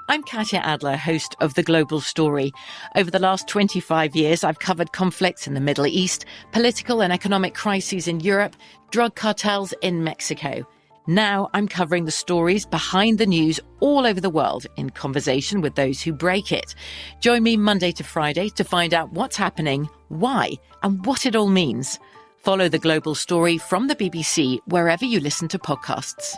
I'm Katya Adler, host of The Global Story. Over the last 25 years, I've covered conflicts in the Middle East, political and economic crises in Europe, drug cartels in Mexico. Now I'm covering the stories behind the news all over the world in conversation with those who break it. Join me Monday to Friday to find out what's happening, why, and what it all means. Follow The Global Story from the BBC wherever you listen to podcasts.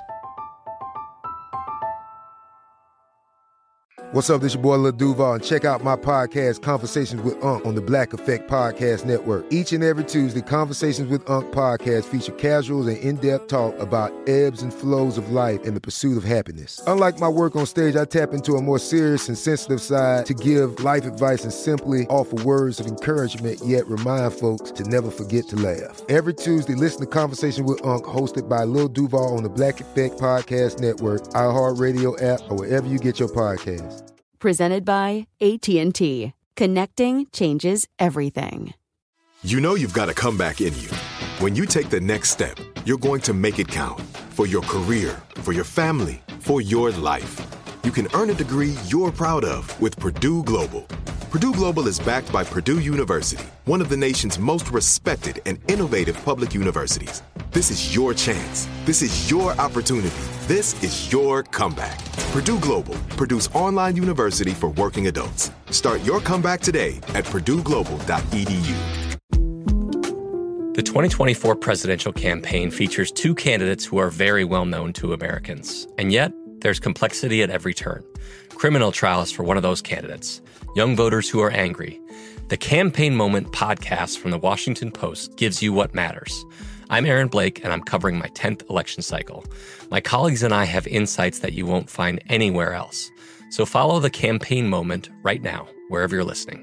What's up, this your boy Lil Duval, and check out my podcast, Conversations with Unc, on the Black Effect Podcast Network. Each and every Tuesday, Conversations with Unc podcast feature casual and in-depth talk about ebbs and flows of life and the pursuit of happiness. Unlike my work on stage, I tap into a more serious and sensitive side to give life advice and simply offer words of encouragement, yet remind folks to never forget to laugh. Every Tuesday, listen to Conversations with Unc, hosted by Lil Duval on the Black Effect Podcast Network, iHeartRadio app, or wherever you get your podcasts. Presented by AT&T. Connecting changes everything. You know you've got a comeback in you. When you take the next step, you're going to make it count. For your career, for your family, for your life. You can earn a degree you're proud of with Purdue Global. Purdue Global is backed by Purdue University, one of the nation's most respected and innovative public universities. This is your chance. This is your opportunity. This is your comeback. Purdue Global, Purdue's online university for working adults. Start your comeback today at purdueglobal.edu. The 2024 presidential campaign features two candidates who are very well known to Americans. And yet, there's complexity at every turn. Criminal trials for one of those candidates. Young voters who are angry. The Campaign Moment podcast from the Washington Post gives you what matters. I'm Aaron Blake, and I'm covering my 10th election cycle. My colleagues and I have insights that you won't find anywhere else. So follow The Campaign Moment right now, wherever you're listening.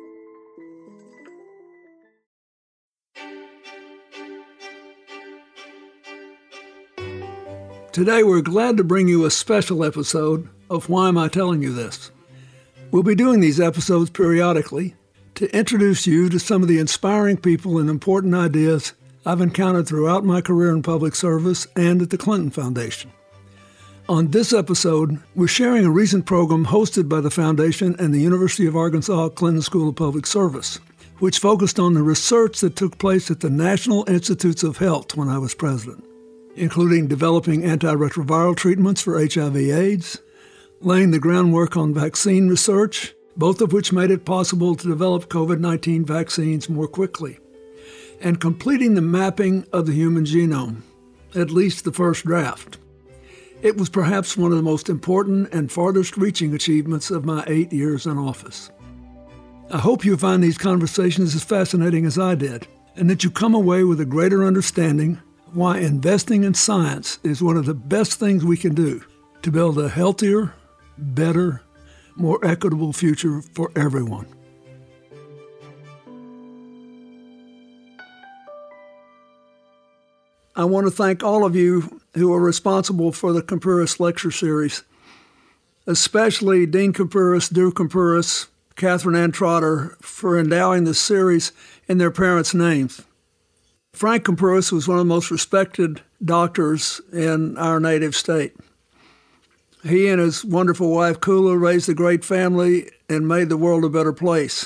Today, we're glad to bring you a special episode of Why Am I Telling You This? We'll be doing these episodes periodically to introduce you to some of the inspiring people and important ideas I've encountered throughout my career in public service and at the Clinton Foundation. On this episode, we're sharing a recent program hosted by the Foundation and the University of Arkansas Clinton School of Public Service, which focused on the research that took place at the National Institutes of Health when I was president, including developing antiretroviral treatments for HIV/AIDS, laying the groundwork on vaccine research, both of which made it possible to develop COVID-19 vaccines more quickly, and completing the mapping of the human genome, at least the first draft. It was perhaps one of the most important and farthest-reaching achievements of my 8 years in office. I hope you find these conversations as fascinating as I did, and that you come away with a greater understanding of why investing in science is one of the best things we can do to build a healthier, better, more equitable future for everyone. I want to thank all of you who are responsible for the Campuris Lecture Series, especially Dean Campuris, Drew Campuris, Catherine Ann Trotter, for endowing the series in their parents' names. Frank Campuris was one of the most respected doctors in our native state. He and his wonderful wife, Kula, raised a great family and made the world a better place.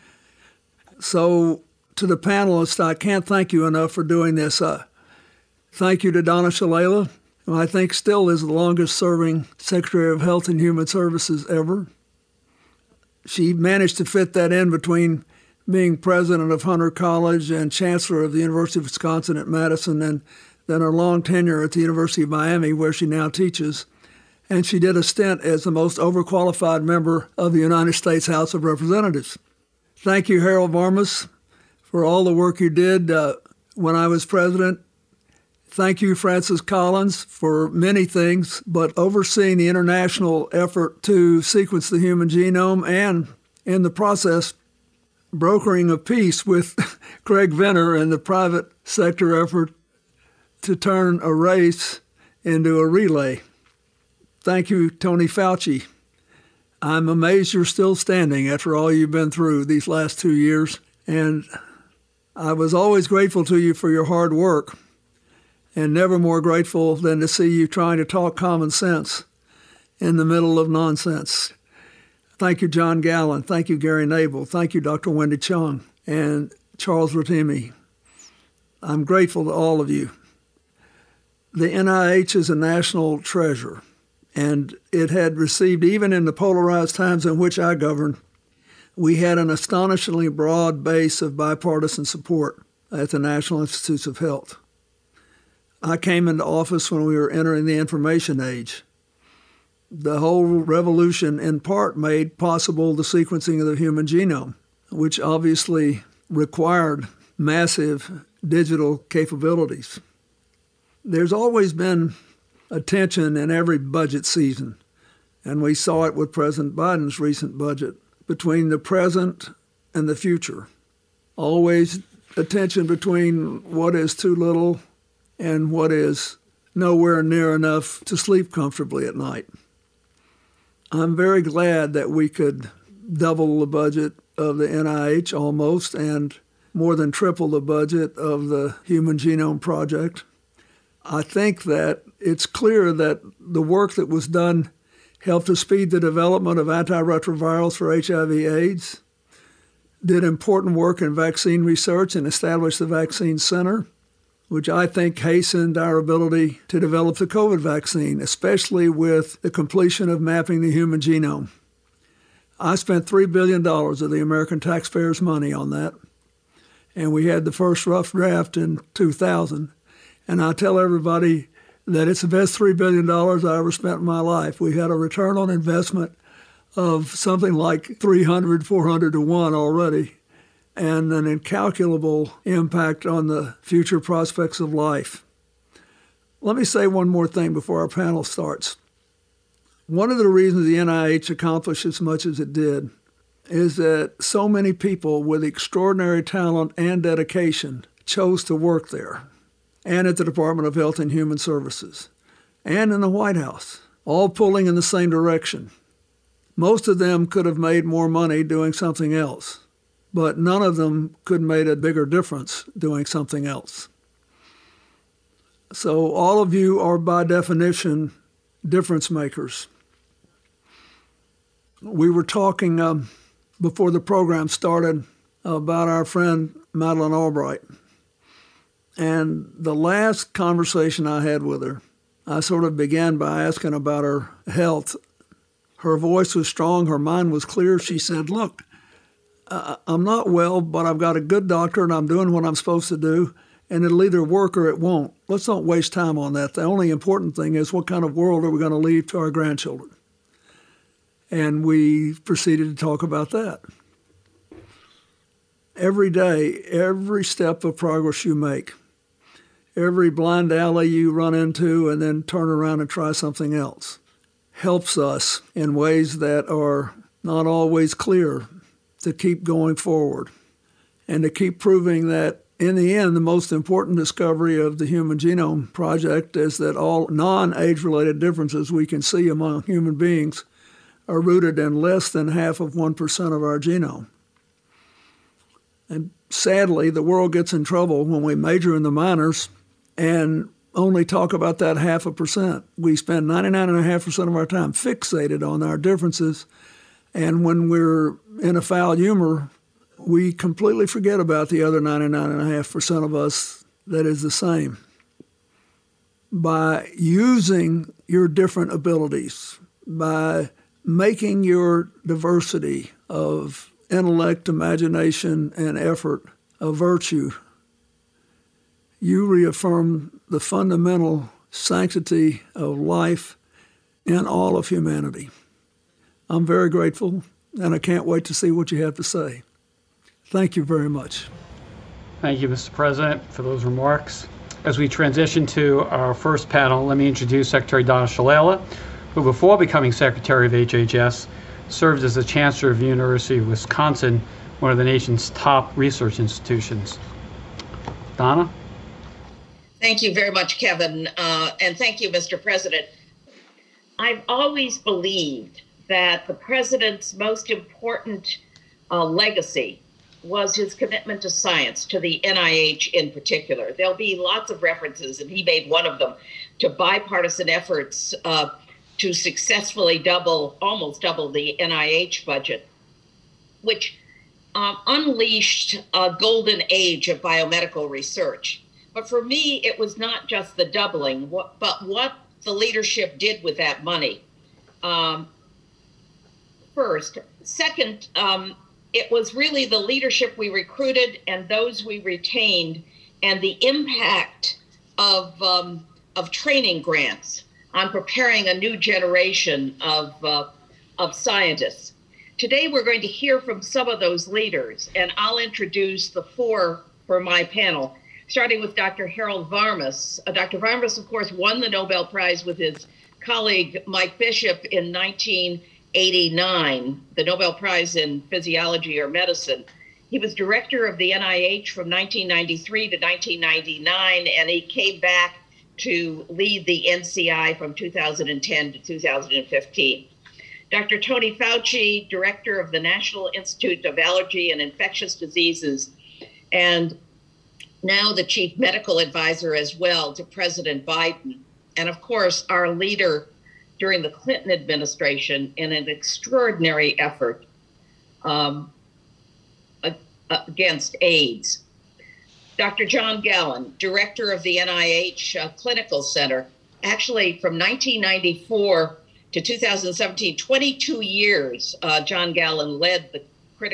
So, to the panelists, I can't thank you enough for doing this. Thank you to Donna Shalala, who I think still is the longest-serving Secretary of Health and Human Services ever. She managed to fit that in between being president of Hunter College and chancellor of the University of Wisconsin at Madison, and then her long tenure at the University of Miami, where she now teaches. And she did a stint as the most overqualified member of the United States House of Representatives. Thank you, Harold Varmus, for all the work you did when I was president. Thank you, Francis Collins, for many things, but overseeing the international effort to sequence the human genome and, in the process, brokering a peace with Craig Venter and the private sector effort to turn a race into a relay. Thank you, Tony Fauci. I'm amazed you're still standing after all you've been through these last 2 years, and I was always grateful to you for your hard work, and never more grateful than to see you trying to talk common sense in the middle of nonsense. Thank you, John Gallen. Thank you, Gary Nabel. Thank you, Dr. Wendy Chung and Charles Rotimi. I'm grateful to all of you. The NIH is a national treasure, and it had received, even in the polarized times in which I governed, we had an astonishingly broad base of bipartisan support at the National Institutes of Health. I came into office when we were entering the information age. The whole revolution, in part, made possible the sequencing of the human genome, which obviously required massive digital capabilities. There's always been a tension in every budget season, and we saw it with President Biden's recent budget, between the present and the future. Always a tension between what is too little and what is nowhere near enough to sleep comfortably at night. I'm very glad that we could double the budget of the NIH almost, and more than triple the budget of the Human Genome Project. I think that it's clear that the work that was done helped to speed the development of antiretrovirals for HIV/AIDS, did important work in vaccine research and established the Vaccine Center, which I think hastened our ability to develop the COVID vaccine, especially with the completion of mapping the human genome. I spent $3 billion of the American taxpayers' money on that, and we had the first rough draft in 2000. And I tell everybody that it's the best $3 billion I ever spent in my life. We had a return on investment of something like 300, 400 to 1 already, and an incalculable impact on the future prospects of life. Let me say one more thing before our panel starts. One of the reasons the NIH accomplished as much as it did is that so many people with extraordinary talent and dedication chose to work there, and at the Department of Health and Human Services, and in the White House, all pulling in the same direction. Most of them could have made more money doing something else, but none of them could have made a bigger difference doing something else. So all of you are, by definition, difference makers. We were talking before the program started about our friend Madeleine Albright. And the last conversation I had with her, I sort of began by asking about her health. Her voice was strong, her mind was clear. She said, look, I'm not well, but I've got a good doctor and I'm doing what I'm supposed to do, and it'll either work or it won't. Let's not waste time on that. The only important thing is what kind of world are we going to leave to our grandchildren? And we proceeded to talk about that. Every day, every step of progress you make, every blind alley you run into and then turn around and try something else, helps us in ways that are not always clear to keep going forward and to keep proving that, in the end, the most important discovery of the Human Genome Project is that all non-age-related differences we can see among human beings are rooted in less than 0.5% of our genome. And sadly, the world gets in trouble when we major in the minors and only talk about that 0.5%. We spend 99.5% of our time fixated on our differences, and when we're in a foul humor, we completely forget about the other 99.5% of us that is the same. By using your different abilities, by making your diversity of intellect, imagination, and effort a virtue, you reaffirm the fundamental sanctity of life in all of humanity. I'm very grateful, and I can't wait to see what you have to say. Thank you very much. Thank you, Mr. President, for those remarks. As we transition to our first panel, let me introduce Secretary Donna Shalala, who before becoming Secretary of HHS, served as the Chancellor of the University of Wisconsin, one of the nation's top research institutions. Donna? Thank you very much, Kevin, and thank you, Mr. President. I've always believed that the President's most important legacy was his commitment to science, to the NIH in particular. There'll be lots of references, and he made one of them, to bipartisan efforts to successfully almost double the NIH budget, which unleashed a golden age of biomedical research. But for me, it was not just the doubling, but what the leadership did with that money. First. Second, it was really the leadership we recruited and those we retained, and the impact of training grants on preparing a new generation of scientists. Today, we're going to hear from some of those leaders, and I'll introduce the four for my panel, starting with Dr. Harold Varmus. Dr. Varmus, of course, won the Nobel Prize with his colleague Mike Bishop in 1989, the Nobel Prize in Physiology or Medicine. He was director of the NIH from 1993 to 1999, and he came back to lead the NCI from 2010 to 2015. Dr. Tony Fauci, director of the National Institute of Allergy and Infectious Diseases, and now the chief medical advisor as well to President Biden. And of course, our leader during the Clinton administration in an extraordinary effort against AIDS. Dr. John Gallen, director of the NIH Clinical Center, actually from 1994 to 2017, 22 years, John Gallen led the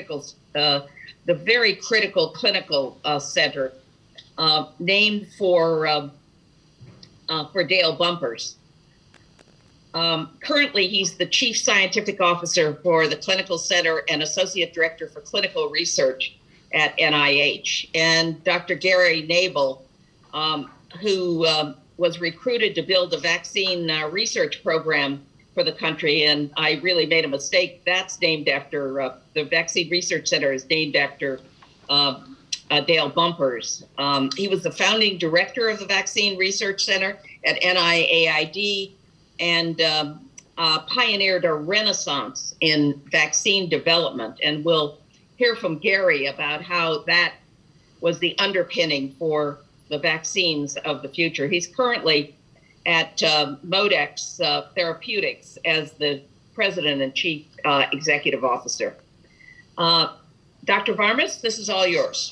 very critical clinical center named for Dale Bumpers. Currently, he's the chief scientific officer for the Clinical Center and associate director for clinical research at NIH. And Dr. Gary Nabel, who was recruited to build a vaccine research program for the country, and I really made a mistake. That's named after, the Vaccine Research Center is named after Dale Bumpers. He was the founding director of the Vaccine Research Center at NIAID and pioneered a renaissance in vaccine development. And we'll hear from Gary about how that was the underpinning for the vaccines of the future. He's currently at ModeX Therapeutics as the president and chief executive officer. Dr. Varmus, this is all yours.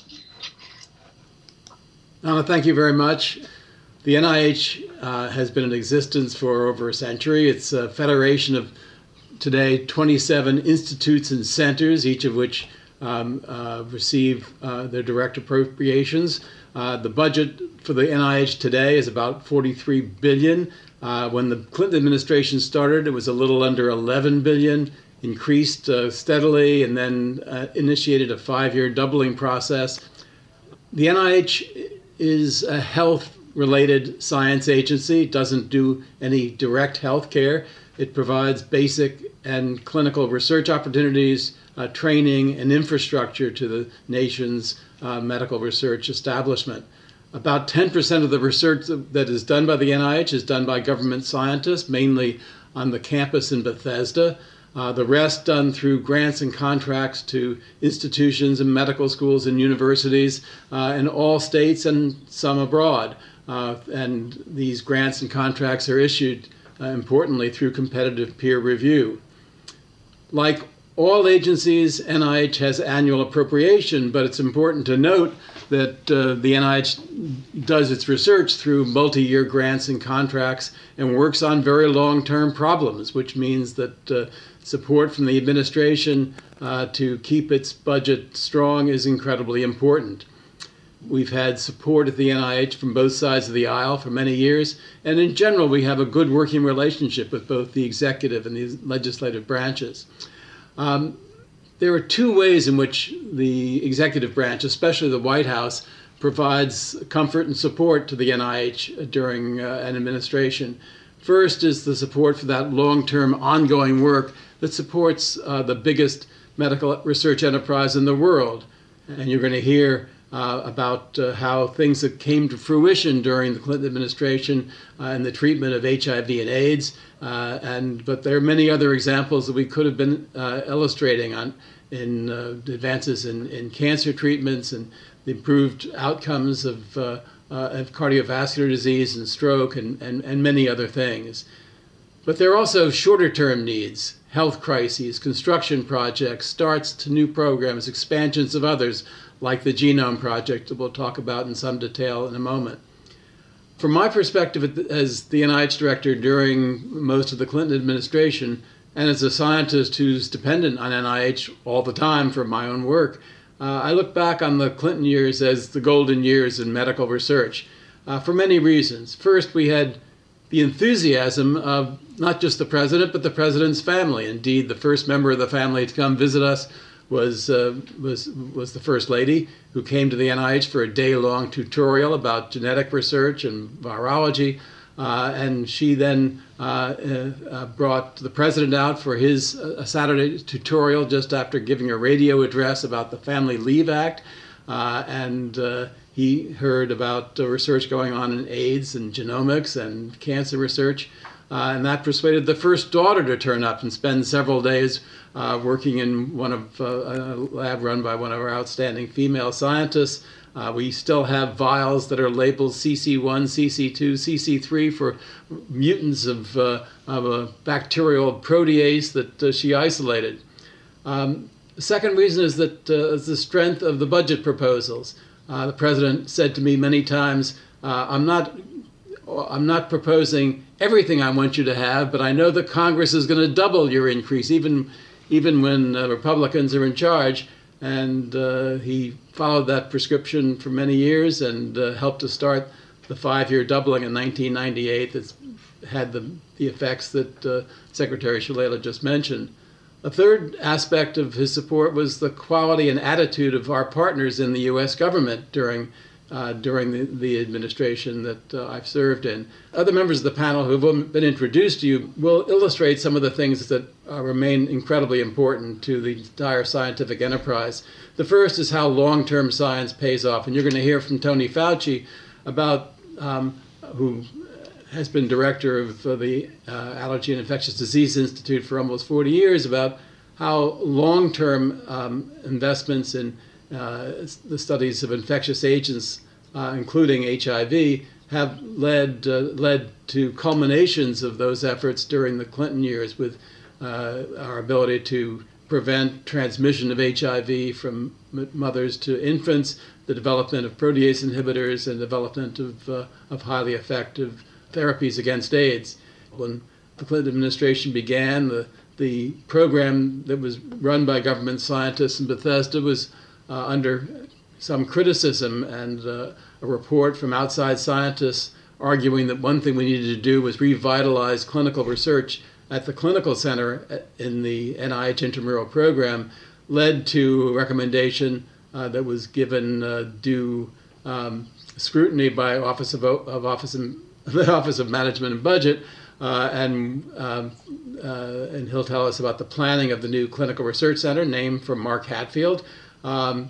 Thank you very much. The NIH has been in existence for over a century. It's a federation of today 27 institutes and centers, each of which receive their direct appropriations. The budget for the NIH today is about $43 billion. When the Clinton administration started, it was a little under $11 billion, increased steadily, and then initiated a 5-year doubling process. The NIH is a health-related science agency. It doesn't do any direct health care. It provides basic and clinical research opportunities, training, and infrastructure to the nation's medical research establishment. About 10% of the research that is done by the NIH is done by government scientists, mainly on the campus in Bethesda. The rest done through grants and contracts to institutions and medical schools and universities in all states and some abroad. And these grants and contracts are issued, importantly, through competitive peer review. Like all agencies, NIH has annual appropriation, but it's important to note that the NIH does its research through multi-year grants and contracts and works on very long-term problems, which means that support from the administration to keep its budget strong is incredibly important. We've had support at the NIH from both sides of the aisle for many years, and in general, we have a good working relationship with both the executive and the legislative branches. There are two ways in which the executive branch, especially the White House, provides comfort and support to the NIH during an administration. First is the support for that long-term ongoing work that supports the biggest medical research enterprise in the world. And you're going to hear about how things that came to fruition during the Clinton administration in the treatment of HIV and AIDS. But there are many other examples that we could have been illustrating on in advances in cancer treatments and the improved outcomes of cardiovascular disease and stroke and many other things. But there are also shorter-term needs, health crises, construction projects, starts to new programs, expansions of others, like the Genome Project that we'll talk about in some detail in a moment. From my perspective as the NIH director during most of the Clinton administration, and as a scientist who's dependent on NIH all the time for my own work, I look back on the Clinton years as the golden years in medical research for many reasons. First, we had the enthusiasm of not just the president, but the president's family. Indeed, the first member of the family to come visit us was the First Lady, who came to the NIH for a day-long tutorial about genetic research and virology. And she then brought the president out for his Saturday tutorial just after giving a radio address about the Family Leave Act. He heard about research going on in AIDS and genomics and cancer research. And that persuaded the first daughter to turn up and spend several days working in a lab run by one of our outstanding female scientists. We still have vials that are labeled CC1, CC2, CC3 for mutants of a bacterial protease that she isolated. The second reason is that is the strength of the budget proposals. The president said to me many times, I'm not proposing everything I want you to have, but I know that Congress is going to double your increase, even when Republicans are in charge. And he followed that prescription for many years and helped to start the 5-year doubling in 1998 that's had the effects that Secretary Shalala just mentioned. A third aspect of his support was the quality and attitude of our partners in the U.S. government during the administration that I've served in. Other members of the panel who have been introduced to you will illustrate some of the things that remain incredibly important to the entire scientific enterprise. The first is how long-term science pays off, and you're going to hear from Tony Fauci about who has been director of the Allergy and Infectious Disease Institute for almost 40 years, about how long-term investments in the studies of infectious agents, including HIV, have led to culminations of those efforts during the Clinton years, with our ability to prevent transmission of HIV from mothers to infants, the development of protease inhibitors, and development of highly effective therapies against AIDS. When the Clinton administration began, the program that was run by government scientists in Bethesda was under some criticism, and a report from outside scientists arguing that one thing we needed to do was revitalize clinical research at the clinical center in the NIH intramural program led to a recommendation that was given due scrutiny by the Office of Management and Budget, and he'll tell us about the planning of the new clinical research center named for Mark Hatfield, and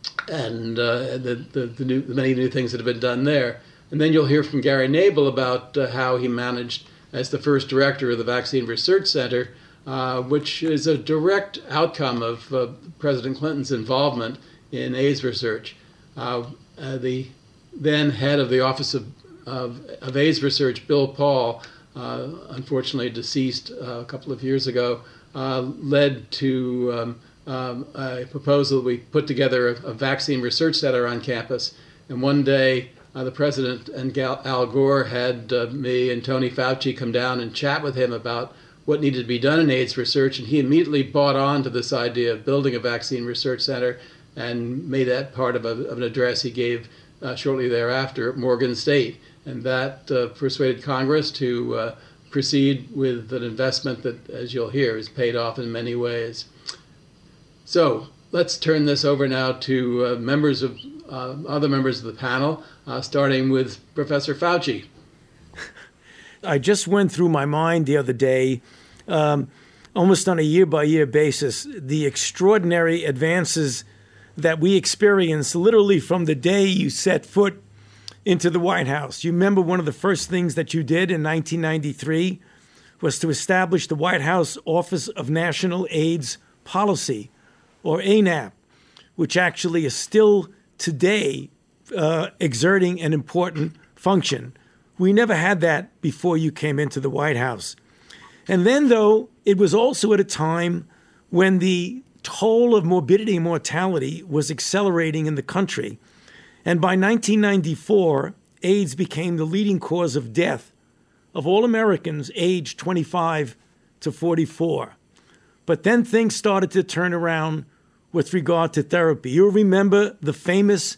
the many new things that have been done there. And then you'll hear from Gary Nabel about how he managed as the first director of the Vaccine Research Center, which is a direct outcome of President Clinton's involvement in AIDS research. The then head of the Office of AIDS Research, Bill Paul, unfortunately deceased a couple of years ago, led to a proposal. We put together a vaccine research center on campus, and one day the president and Al Gore had me and Tony Fauci come down and chat with him about what needed to be done in AIDS research, and he immediately bought on to this idea of building a vaccine research center and made that part of an address he gave shortly thereafter at Morgan State. And that persuaded Congress to proceed with an investment that, as you'll hear, is paid off in many ways. So let's turn this over now to other members of the panel, starting with Professor Fauci. I just went through my mind the other day, almost on a year-by-year basis, the extraordinary advances that we experienced literally from the day you set foot into the White House. You remember one of the first things that you did in 1993 was to establish the White House Office of National AIDS Policy, or ANAP, which actually is still today exerting an important function. We never had that before you came into the White House. And then, though, it was also at a time when the toll of morbidity and mortality was accelerating in the country. And by 1994, AIDS became the leading cause of death of all Americans aged 25 to 44. But then things started to turn around with regard to therapy. You'll remember the famous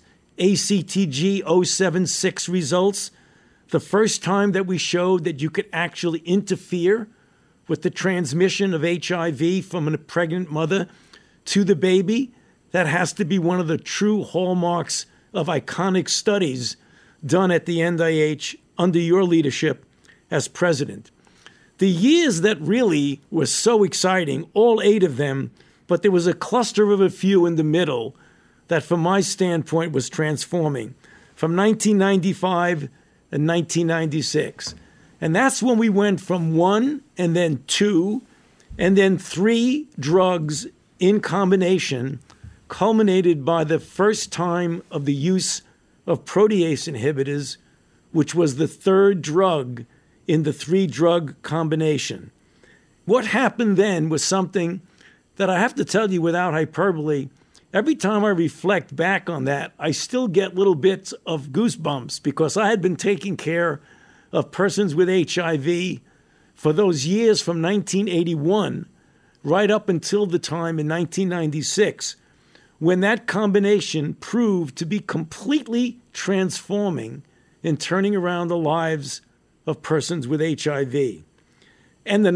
ACTG 076 results, the first time that we showed that you could actually interfere with the transmission of HIV from a pregnant mother to the baby. That has to be one of the true hallmarks of iconic studies done at the NIH under your leadership as president. The years that really were so exciting, all 8 of them, but there was a cluster of a few in the middle that from my standpoint was transforming, from 1995 and 1996. And that's when we went from 1 and then 2 and then 3 drugs in combination, culminated by the first time of the use of protease inhibitors, which was the 3rd drug in the 3-drug combination. What happened then was something that I have to tell you without hyperbole. Every time I reflect back on that, I still get little bits of goosebumps because I had been taking care of persons with HIV for those years from 1981 right up until the time in 1996 when that combination proved to be completely transforming in turning around the lives of persons with HIV. And the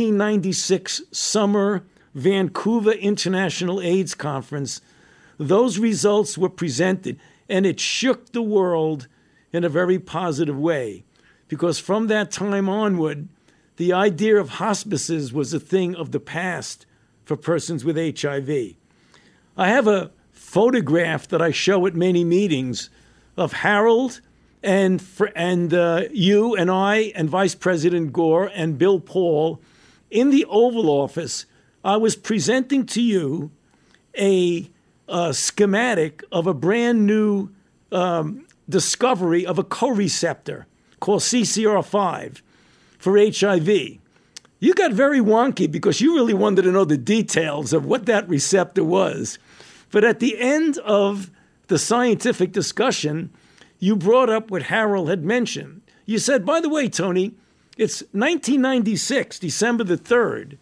1996 Summer Vancouver International AIDS Conference, those results were presented, and it shook the world in a very positive way, because from that time onward, the idea of hospices was a thing of the past for persons with HIV. I have a photograph that I show at many meetings of Harold and you and I and Vice President Gore and Bill Paul in the Oval Office. I was presenting to you a schematic of a brand new discovery of a co-receptor called CCR5 for HIV. You got very wonky because you really wanted to know the details of what that receptor was. But at the end of the scientific discussion, you brought up what Harold had mentioned. You said, by the way, Tony, it's 1996, December the 3rd.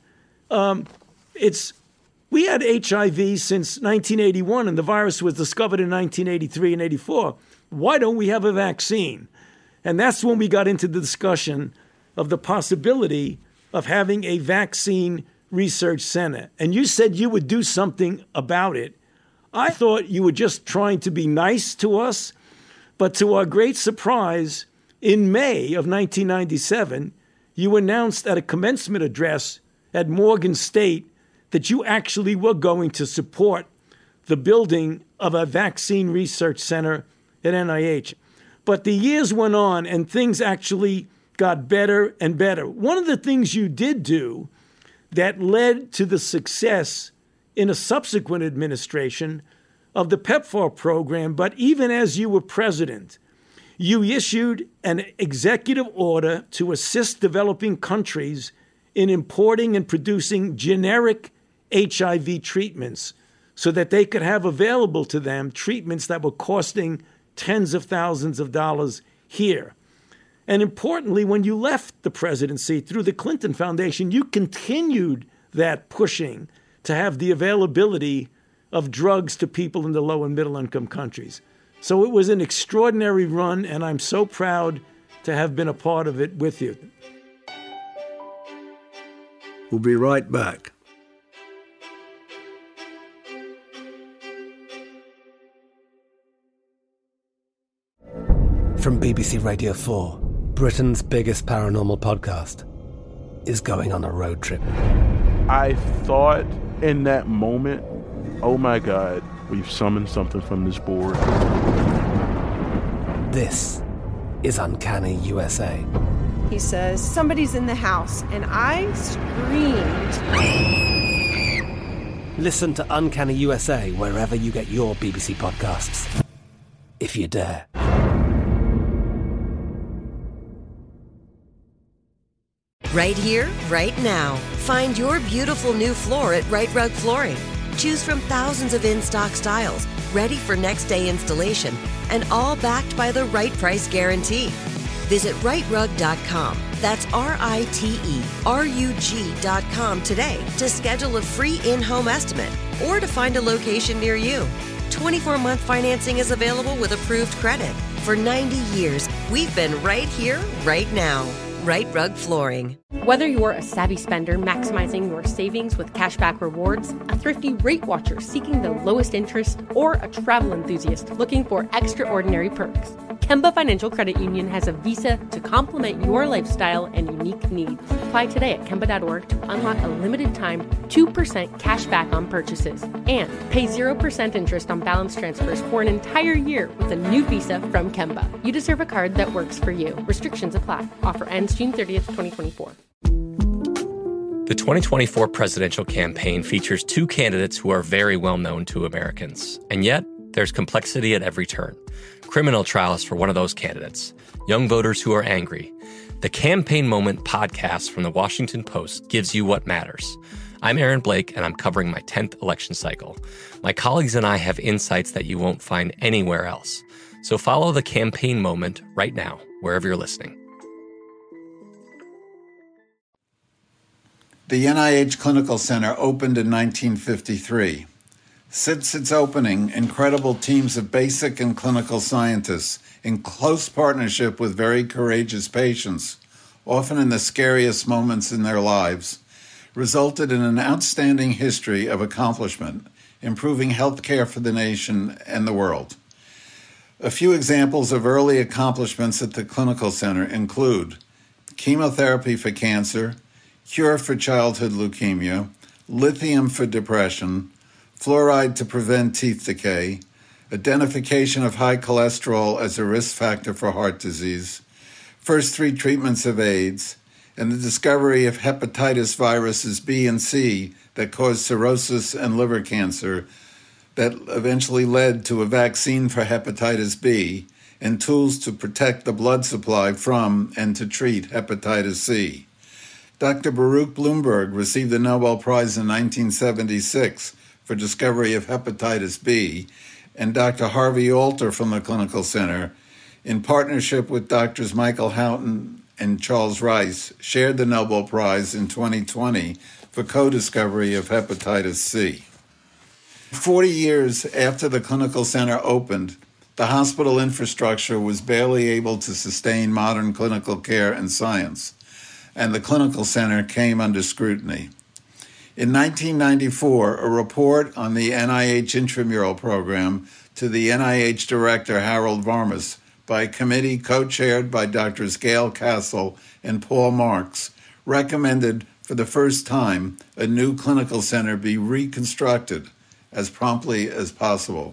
We had HIV since 1981, and the virus was discovered in 1983 and 84. Why don't we have a vaccine? And that's when we got into the discussion of the possibility of having a vaccine research center. And you said you would do something about it. I thought you were just trying to be nice to us, but to our great surprise, in May of 1997, you announced at a commencement address at Morgan State that you actually were going to support the building of a vaccine research center at NIH. But the years went on and things actually got better and better. One of the things you did do that led to the success in a subsequent administration of the PEPFAR program, but even as you were president, you issued an executive order to assist developing countries in importing and producing generic HIV treatments so that they could have available to them treatments that were costing tens of thousands of dollars here. And importantly, when you left the presidency through the Clinton Foundation, you continued that pushing to have the availability of drugs to people in the low and middle income countries. So it was an extraordinary run, and I'm so proud to have been a part of it with you. We'll be right back. From BBC Radio 4, Britain's biggest paranormal podcast is going on a road trip. I thought in that moment, oh my God, we've summoned something from this board. This is Uncanny USA. He says, somebody's in the house, and I screamed. Listen to Uncanny USA wherever you get your BBC podcasts, if you dare. Right here, right now. Find your beautiful new floor at Right Rug Flooring. Choose from thousands of in-stock styles, ready for next day installation, and all backed by the right price guarantee. Visit rightrug.com. That's RITERUG.com today to schedule a free in-home estimate or to find a location near you. 24-month financing is available with approved credit. For 90 years, we've been right here, right now. Right Rug Flooring. Whether you're a savvy spender maximizing your savings with cashback rewards, a thrifty rate watcher seeking the lowest interest, or a travel enthusiast looking for extraordinary perks, Kemba Financial Credit Union has a visa to complement your lifestyle and unique needs. Apply today at Kemba.org to unlock a limited time 2% cash back on purchases and pay 0% interest on balance transfers for an entire year with a new visa from Kemba. You deserve a card that works for you. Restrictions apply. Offer ends June 30th, 2024. The 2024 presidential campaign features two candidates who are very well known to Americans. And yet, there's complexity at every turn. Criminal trials for one of those candidates. Young voters who are angry. The Campaign Moment podcast from the Washington Post gives you what matters. I'm Aaron Blake, and I'm covering my 10th election cycle. My colleagues and I have insights that you won't find anywhere else. So follow the Campaign Moment right now, wherever you're listening. The NIH Clinical Center opened in 1953. Since its opening, incredible teams of basic and clinical scientists, in close partnership with very courageous patients, often in the scariest moments in their lives, resulted in an outstanding history of accomplishment, improving health care for the nation and the world. A few examples of early accomplishments at the Clinical Center include chemotherapy for cancer, cure for childhood leukemia, lithium for depression, fluoride to prevent teeth decay, identification of high cholesterol as a risk factor for heart disease, first 3 treatments of AIDS, and the discovery of hepatitis viruses B and C that cause cirrhosis and liver cancer that eventually led to a vaccine for hepatitis B and tools to protect the blood supply from and to treat hepatitis C. Dr. Baruch Blumberg received the Nobel Prize in 1976 for discovery of hepatitis B, and Dr. Harvey Alter from the Clinical Center, in partnership with Drs. Michael Houghton and Charles Rice, shared the Nobel Prize in 2020 for co-discovery of hepatitis C. 40 years after the Clinical Center opened, the hospital infrastructure was barely able to sustain modern clinical care and science, and the Clinical Center came under scrutiny. In 1994, a report on the NIH intramural program to the NIH director Harold Varmus by a committee co-chaired by Drs. Gail Castle and Paul Marks recommended for the first time a new clinical center be reconstructed as promptly as possible.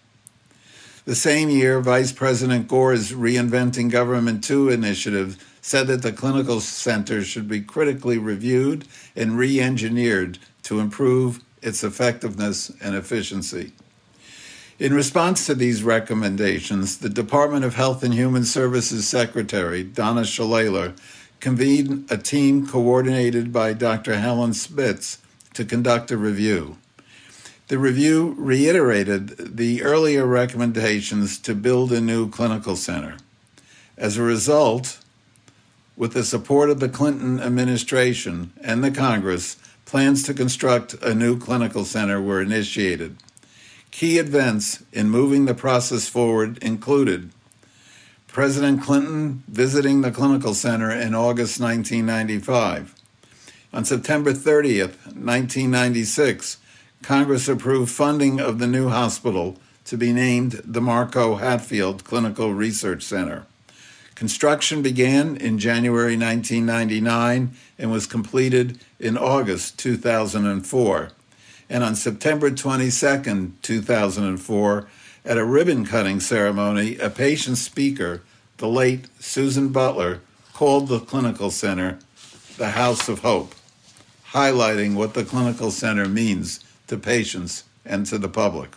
The same year, Vice President Gore's Reinventing Government 2 initiative said that the clinical center should be critically reviewed and re-engineered to improve its effectiveness and efficiency. In response to these recommendations, the Department of Health and Human Services Secretary, Donna Shalala, convened a team coordinated by Dr. Helen Spitz to conduct a review. The review reiterated the earlier recommendations to build a new clinical center. As a result, with the support of the Clinton administration and the Congress, plans to construct a new clinical center were initiated. Key events in moving the process forward included President Clinton visiting the clinical center in August 1995. On September 30th, 1996, Congress approved funding of the new hospital to be named the Marco Hatfield Clinical Research Center. Construction began in January 1999 and was completed in August 2004. And on September 22, 2004, at a ribbon-cutting ceremony, a patient speaker, the late Susan Butler, called the Clinical Center the House of Hope, highlighting what the Clinical Center means to patients and to the public.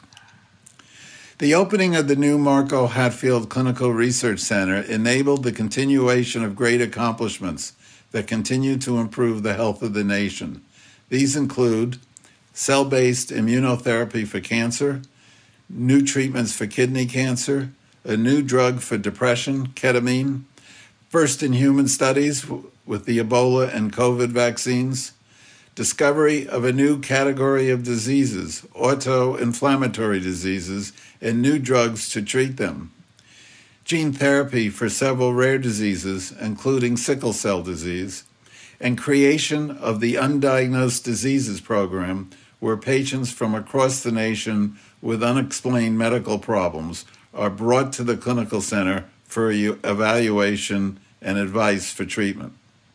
The opening of the new Marco Hatfield Clinical Research Center enabled the continuation of great accomplishments that continue to improve the health of the nation. These include cell-based immunotherapy for cancer, new treatments for kidney cancer, a new drug for depression, ketamine, first-in-human studies with the Ebola and COVID vaccines, discovery of a new category of diseases, autoinflammatory diseases, and new drugs to treat them, gene therapy for several rare diseases, including sickle cell disease, and creation of the Undiagnosed Diseases Program, where patients from across the nation with unexplained medical problems are brought to the clinical center for evaluation and advice for treatment.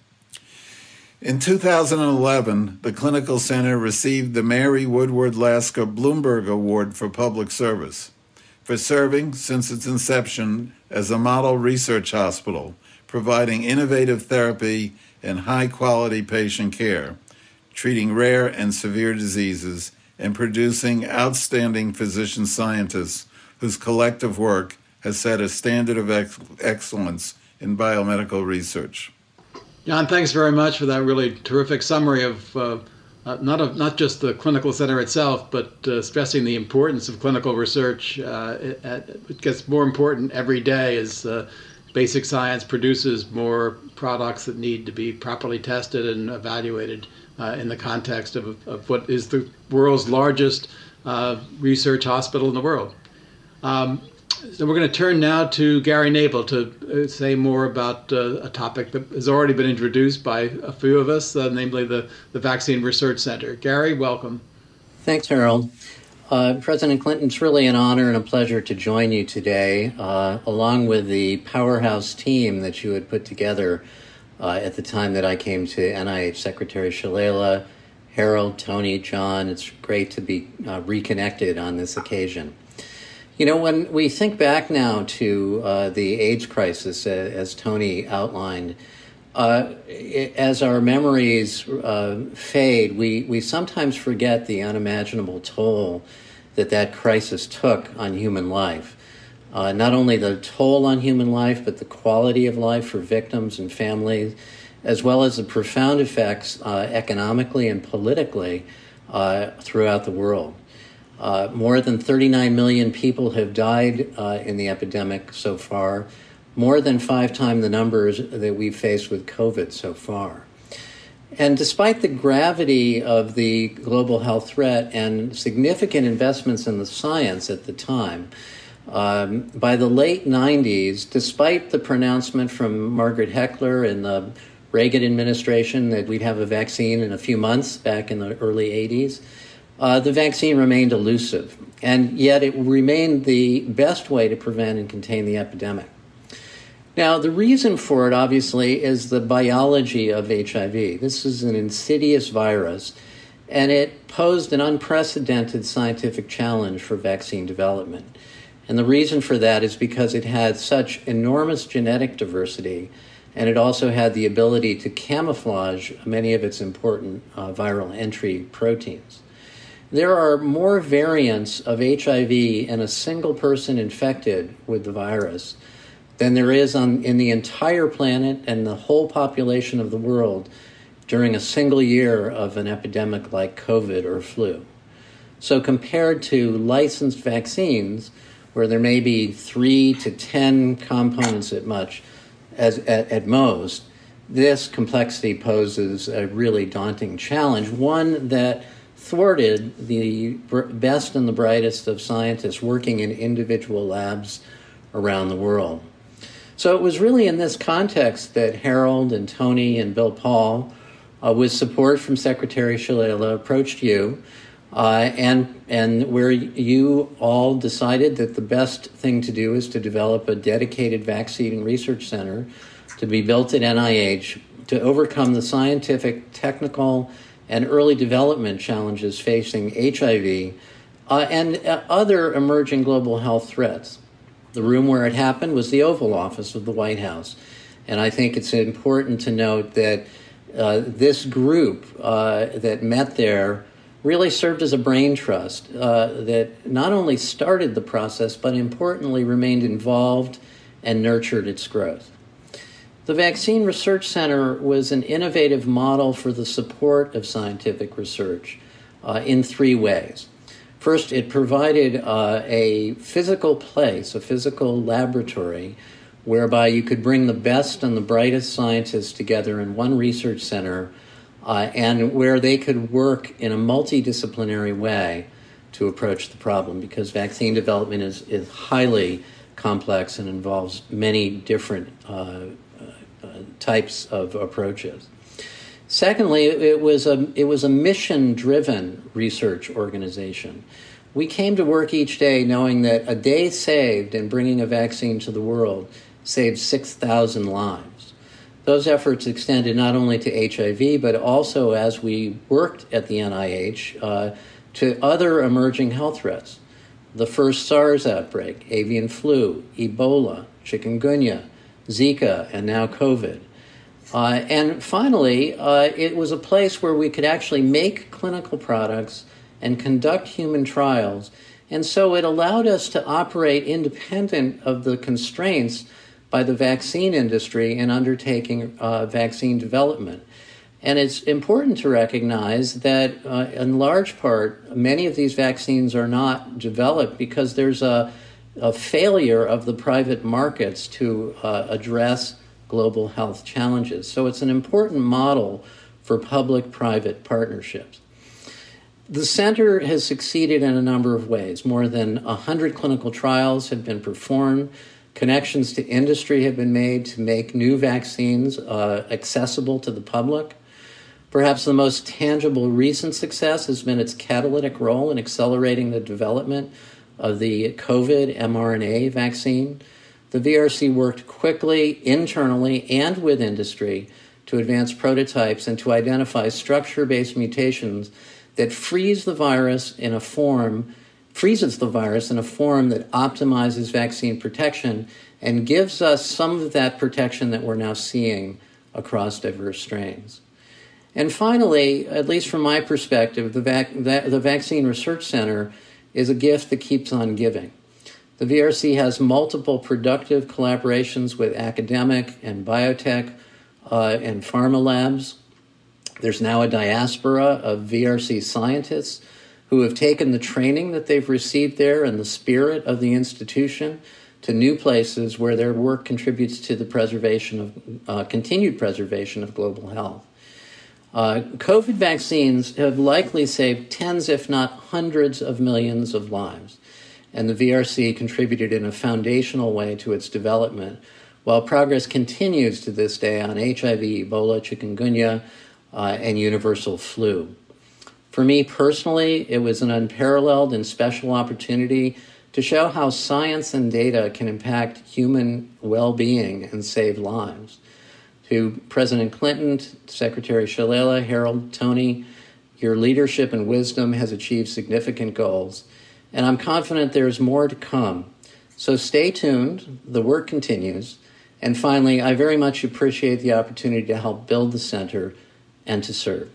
In 2011, the Clinical Center received the Mary Woodward Lasker Bloomberg Award for Public Service for serving since its inception as a model research hospital, providing innovative therapy and high-quality patient care, treating rare and severe diseases, and producing outstanding physician scientists whose collective work has set a standard of excellence in biomedical research. John, thanks very much for that really terrific summary of not just the clinical center itself, but stressing the importance of clinical research. It gets more important every day as basic science produces more products that need to be properly tested and evaluated in the context of what is the world's largest research hospital in the world. So we're going to turn now to Gary Nabel to say more about a topic that has already been introduced by a few of us, namely the Vaccine Research Center. Gary, welcome. Thanks, Harold. President Clinton, it's really an honor and a pleasure to join you today, along with the powerhouse team that you had put together at the time that I came to NIH, Secretary Shalala, Harold, Tony, John. It's great to be reconnected on this occasion. You know, when we think back now to the AIDS crisis, as Tony outlined, as our memories fade, we sometimes forget the unimaginable toll that crisis took on human life. Not only the toll on human life, but the quality of life for victims and families, as well as the profound effects economically and politically throughout the world. More than 39 million people have died in the epidemic so far, more than 5 times the numbers that we've faced with COVID so far. And despite the gravity of the global health threat and significant investments in the science at the time, by the late 90s, despite the pronouncement from Margaret Heckler and the Reagan administration that we'd have a vaccine in a few months back in the early 80s, the vaccine remained elusive, and yet it remained the best way to prevent and contain the epidemic. Now, the reason for it, obviously, is the biology of HIV. This is an insidious virus, and it posed an unprecedented scientific challenge for vaccine development. And the reason for that is because it had such enormous genetic diversity, and it also had the ability to camouflage many of its important viral entry proteins. There are more variants of HIV in a single person infected with the virus than there is in the entire planet and the whole population of the world during a single year of an epidemic like COVID or flu. So compared to licensed vaccines, where there may be 3 to 10 components at most, this complexity poses a really daunting challenge, one that thwarted the best and the brightest of scientists working in individual labs around the world. So it was really in this context that Harold and Tony and Bill Paul, with support from Secretary Shalala, approached you, and where you all decided that the best thing to do is to develop a dedicated vaccine research center to be built at NIH to overcome the scientific, technical, and early development challenges facing HIV and other emerging global health threats. The room where it happened was the Oval Office of the White House. And I think it's important to note that this group that met there really served as a brain trust that not only started the process, but importantly remained involved and nurtured its growth. The Vaccine Research Center was an innovative model for the support of scientific research in three ways. First, it provided a physical place, a physical laboratory, whereby you could bring the best and the brightest scientists together in one research center and where they could work in a multidisciplinary way to approach the problem, because vaccine development is highly complex and involves many different types of approaches. Secondly, it was a mission-driven research organization. We came to work each day knowing that a day saved in bringing a vaccine to the world saved 6,000 lives. Those efforts extended not only to HIV, but also, as we worked at the NIH, to other emerging health threats. The first SARS outbreak, avian flu, Ebola, chikungunya, Zika, and now COVID. And finally, it was a place where we could actually make clinical products and conduct human trials. And so it allowed us to operate independent of the constraints by the vaccine industry in undertaking vaccine development. And it's important to recognize that in large part, many of these vaccines are not developed because there's a failure of the private markets to address global health challenges. So it's an important model for public-private partnerships. The center has succeeded in a number of ways. More than 100 clinical trials have been performed. Connections to industry have been made to make new vaccines accessible to the public. Perhaps the most tangible recent success has been its catalytic role in accelerating the development of the COVID mRNA vaccine. The VRC worked quickly internally and with industry to advance prototypes and to identify structure-based mutations that freezes the virus in a form that optimizes vaccine protection and gives us some of that protection that we're now seeing across diverse strains. And finally, at least from my perspective, the Vaccine Research Center is a gift that keeps on giving. The VRC has multiple productive collaborations with academic and biotech and pharma labs. There's now a diaspora of VRC scientists who have taken the training that they've received there and the spirit of the institution to new places where their work contributes to the continued preservation of global health. COVID vaccines have likely saved tens, if not hundreds of millions of lives, and the VRC contributed in a foundational way to its development, while progress continues to this day on HIV, Ebola, chikungunya, and universal flu. For me personally, it was an unparalleled and special opportunity to show how science and data can impact human well-being and save lives. To President Clinton, Secretary Shalala, Harold, Tony, your leadership and wisdom has achieved significant goals, and I'm confident there's more to come. So stay tuned, the work continues, and finally, I very much appreciate the opportunity to help build the center and to serve.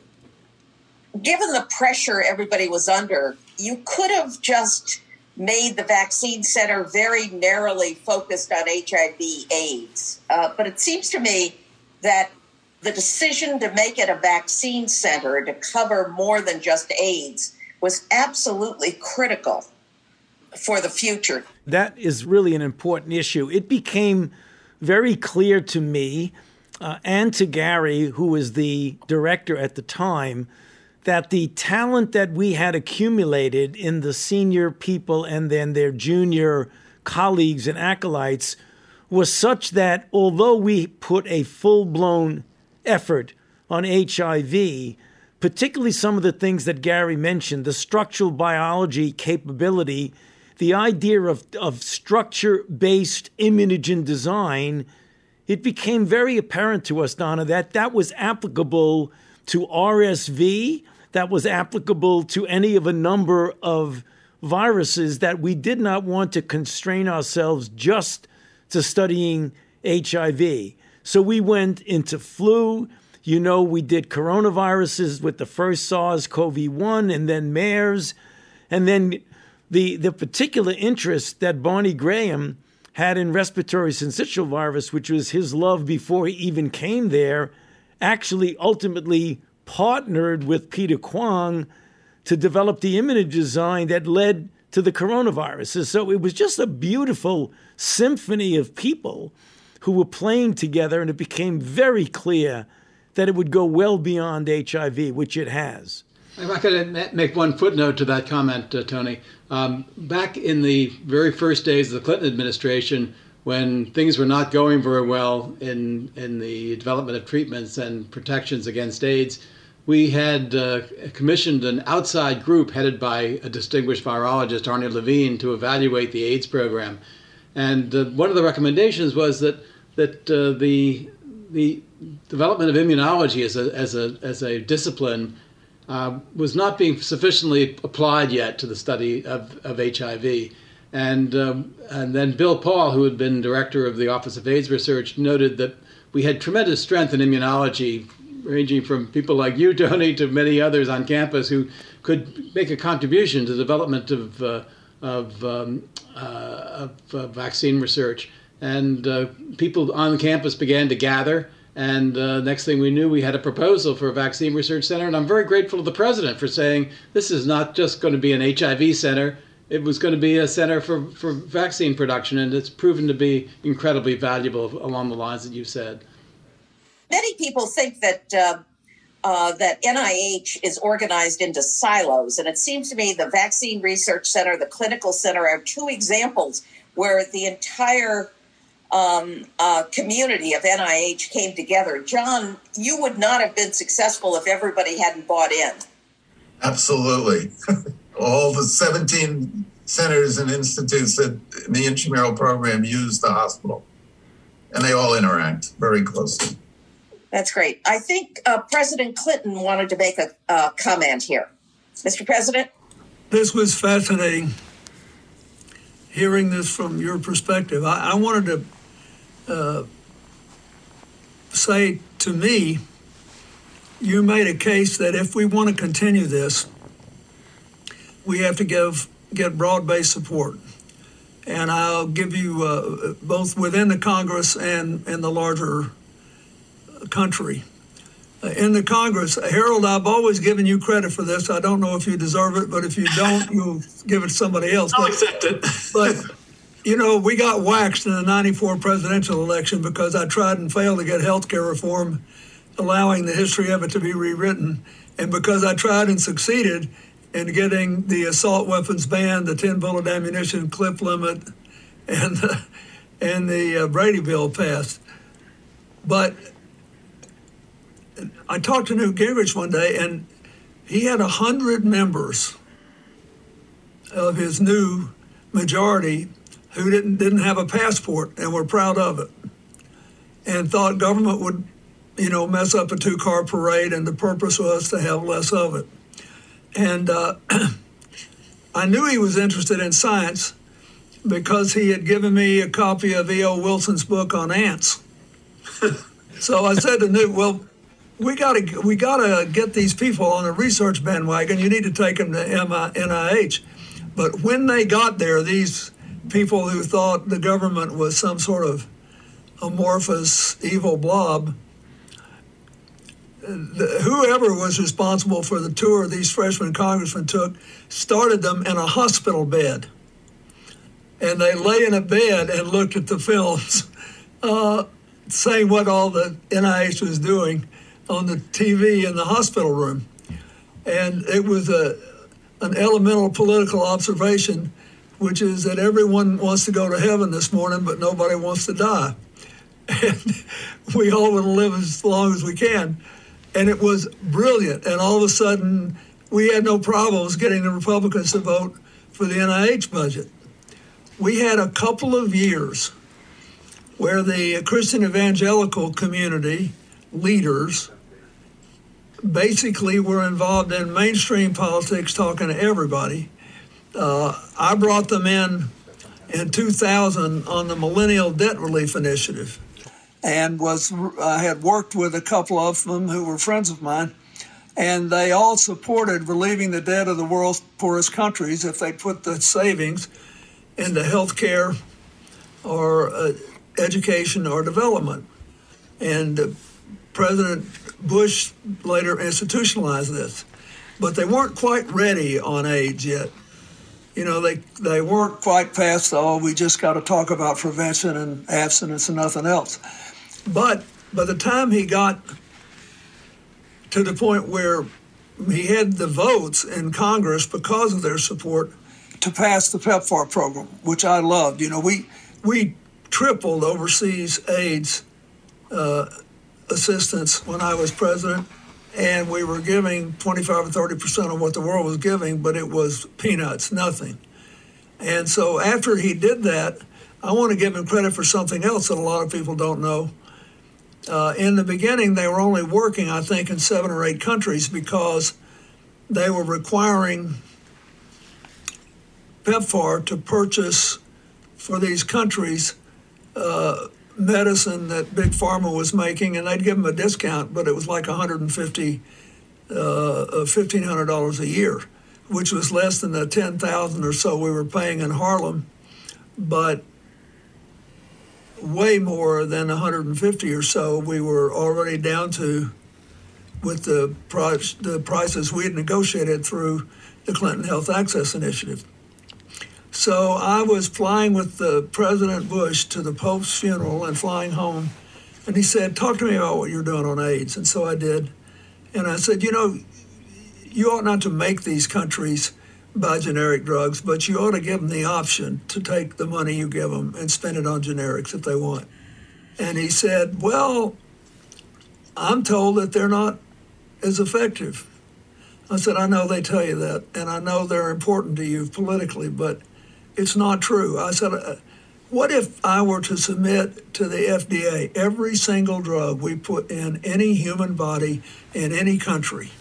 Given the pressure everybody was under, you could have just made the vaccine center very narrowly focused on HIV/AIDS. But it seems to me that the decision to make it a vaccine center to cover more than just AIDS was absolutely critical for the future. That is really an important issue. It became very clear to me and to Gary, who was the director at the time, that the talent that we had accumulated in the senior people and then their junior colleagues and acolytes was such that although we put a full-blown effort on HIV, particularly some of the things that Gary mentioned, the structural biology capability, the idea of structure-based immunogen design, it became very apparent to us, Donna, that was applicable to RSV, that was applicable to any of a number of viruses, that we did not want to constrain ourselves just to studying HIV. So we went into flu. You know, we did coronaviruses with the first SARS-CoV-1 and then MERS. And then the particular interest that Barney Graham had in respiratory syncytial virus, which was his love before he even came there, actually ultimately partnered with Peter Kwong to develop the image design that led to the coronavirus. So it was just a beautiful symphony of people who were playing together, and it became very clear that it would go well beyond HIV, which it has. If I could make one footnote to that comment, Tony. Back in the very first days of the Clinton administration, when things were not going very well in the development of treatments and protections against AIDS, we had commissioned an outside group headed by a distinguished virologist, Arnie Levine, to evaluate the AIDS program. And one of the recommendations was that the development of immunology as a discipline was not being sufficiently applied yet to the study of HIV. And then Bill Paul, who had been director of the Office of AIDS Research, noted that we had tremendous strength in immunology, ranging from people like you, Tony, to many others on campus who could make a contribution to the development of vaccine research. And people on campus began to gather. And next thing we knew, we had a proposal for a vaccine research center. And I'm very grateful to the president for saying this is not just going to be an HIV center. It was going to be a center for vaccine production. And it's proven to be incredibly valuable along the lines that you said. Many people think that that NIH is organized into silos. And it seems to me the Vaccine Research Center, the Clinical Center are two examples where the entire community of NIH came together. John, you would not have been successful if everybody hadn't bought in. Absolutely. All the 17 centers and institutes that in the intramural program use the hospital, and they all interact very closely. That's great. I think President Clinton wanted to make a comment here. Mr. President? This was fascinating, hearing this from your perspective. I wanted to say, to me, you made a case that if we want to continue this, we have to get broad-based support. And I'll give you both within the Congress and in the larger country. In the Congress, Harold, I've always given you credit for this. I don't know if you deserve it, but if you don't, you'll give it to somebody else. I'll accept it. But, you know, we got waxed in the 94 presidential election because I tried and failed to get health care reform, allowing the history of it to be rewritten. And because I tried and succeeded in getting the assault weapons ban, the 10-bullet ammunition clip limit, and the Brady bill passed. But I talked to Newt Gingrich one day, and he had 100 members of his new majority who didn't have a passport and were proud of it, and thought government would, mess up a two-car parade, and the purpose was to have less of it. And I knew he was interested in science because he had given me a copy of E.O. Wilson's book on ants. So I said to Newt, well, we gotta get these people on a research bandwagon. You need to take them to NIH. But when they got there, these people who thought the government was some sort of amorphous evil blob, whoever was responsible for the tour these freshman congressmen took started them in a hospital bed. And they lay in a bed and looked at the films, saying what all the NIH was doing on the TV in the hospital room. And it was an elemental political observation, which is that everyone wants to go to heaven this morning, but nobody wants to die. And we all want to live as long as we can. And it was brilliant. And all of a sudden, we had no problems getting the Republicans to vote for the NIH budget. We had a couple of years where the Christian evangelical community leaders basically were involved in mainstream politics, talking to everybody. I brought them in 2000 on the Millennial Debt Relief Initiative, and I had worked with a couple of them who were friends of mine, and they all supported relieving the debt of the world's poorest countries if they put the savings into health care or education or development. And President Bush later institutionalized this. But they weren't quite ready on AIDS yet. You know, they weren't quite past, we just got to talk about prevention and abstinence and nothing else. But by the time he got to the point where he had the votes in Congress because of their support to pass the PEPFAR program, which I loved. You know, we tripled overseas AIDS assistance when I was president, and we were giving 25 or 30% of what the world was giving, but it was peanuts, nothing. And so after he did that, I want to give him credit for something else that a lot of people don't know. In the beginning, they were only working, I think, in 7 or 8 countries because they were requiring PEPFAR to purchase for these countries medicine that Big Pharma was making, and they'd give them a discount, but it was like $1,500 a year, which was less than the $10,000 or so we were paying in Harlem, but way more than $150 or so we were already down to with the prices we had negotiated through the Clinton Health Access Initiative. So I was flying with President Bush to the Pope's funeral and flying home, and he said, talk to me about what you're doing on AIDS. And so I did. And I said, you know, you ought not to make these countries buy generic drugs, but you ought to give them the option to take the money you give them and spend it on generics if they want. And he said, well, I'm told that they're not as effective. I said, I know they tell you that, and I know they're important to you politically, but it's not true. I said, what if I were to submit to the FDA every single drug we put in any human body in any country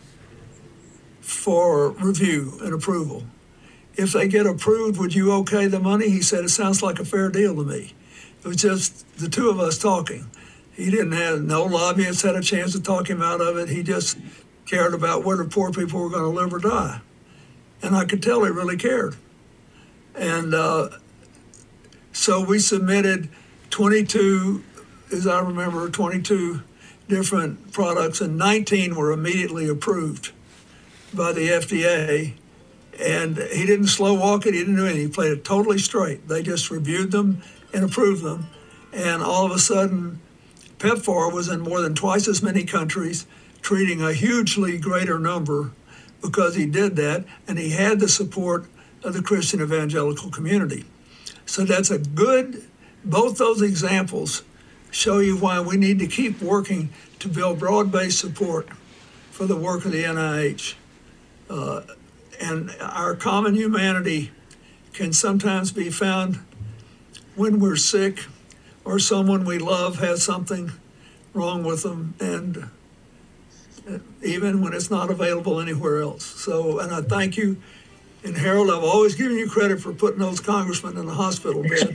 for review and approval? If they get approved, would you okay the money? He said, it sounds like a fair deal to me. It was just the two of us talking. He didn't have, no lobbyists had a chance to talk him out of it. He just cared about whether poor people were going to live or die. And I could tell he really cared. And so we submitted 22, as I remember, 22 different products, and 19 were immediately approved by the FDA. And he didn't slow walk it, he didn't do anything. He played it totally straight. They just reviewed them and approved them. And all of a sudden, PEPFAR was in more than twice as many countries, treating a hugely greater number because he did that, and he had the support of the Christian evangelical community. So that's a good, both those examples show you why we need to keep working to build broad-based support for the work of the NIH. And our common humanity can sometimes be found when we're sick or someone we love has something wrong with them, and even when it's not available anywhere else. So, and I thank you. And Harold, I've always given you credit for putting those congressmen in the hospital bed.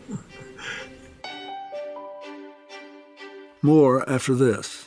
More after this.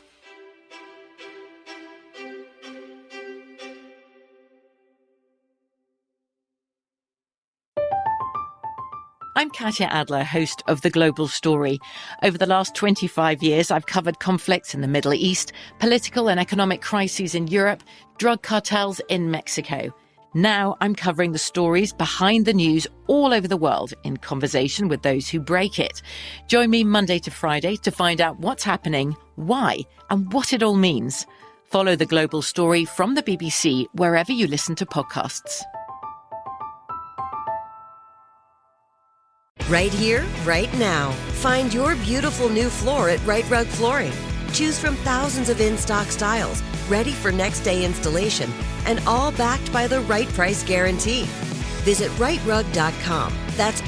I'm Katya Adler, host of The Global Story. Over the last 25 years, I've covered conflicts in the Middle East, political and economic crises in Europe, drug cartels in Mexico. Now I'm covering the stories behind the news all over the world in conversation with those who break it. Join me Monday to Friday to find out what's happening, why, and what it all means. Follow The Global Story from the BBC wherever you listen to podcasts. Right here, right now. Find your beautiful new floor at Right Rug Flooring. Choose from thousands of in-stock styles, ready for next day installation, and all backed by the right price guarantee. Visit rightrug.com. That's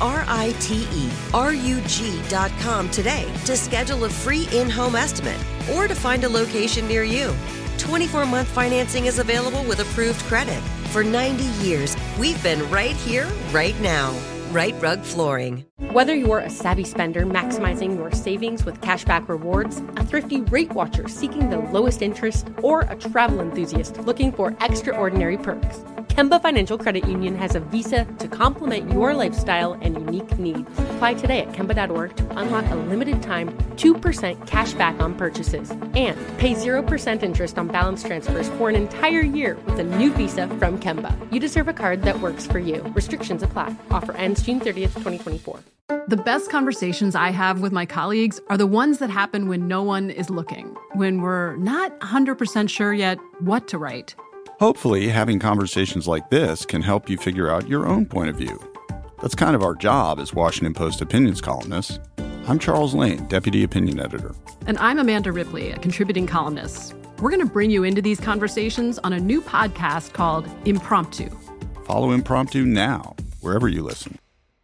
RITERUG.com today to schedule a free in-home estimate or to find a location near you. 24-month financing is available with approved credit. For 90 years, we've been right here, right now. Right Rug Flooring. Whether you're a savvy spender maximizing your savings with cashback rewards, a thrifty rate watcher seeking the lowest interest, or a travel enthusiast looking for extraordinary perks, Kemba Financial Credit Union has a visa to complement your lifestyle and unique needs. Apply today at Kemba.org to unlock a limited-time 2% cash back on purchases and pay 0% interest on balance transfers for an entire year with a new visa from Kemba. You deserve a card that works for you. Restrictions apply. Offer ends June 30th, 2024. The best conversations I have with my colleagues are the ones that happen when no one is looking, when we're not 100% sure yet what to write. Hopefully, having conversations like this can help you figure out your own point of view. That's kind of our job as Washington Post opinions columnists. I'm Charles Lane, Deputy Opinion Editor. And I'm Amanda Ripley, a contributing columnist. We're going to bring you into these conversations on a new podcast called Impromptu. Follow Impromptu now, wherever you listen.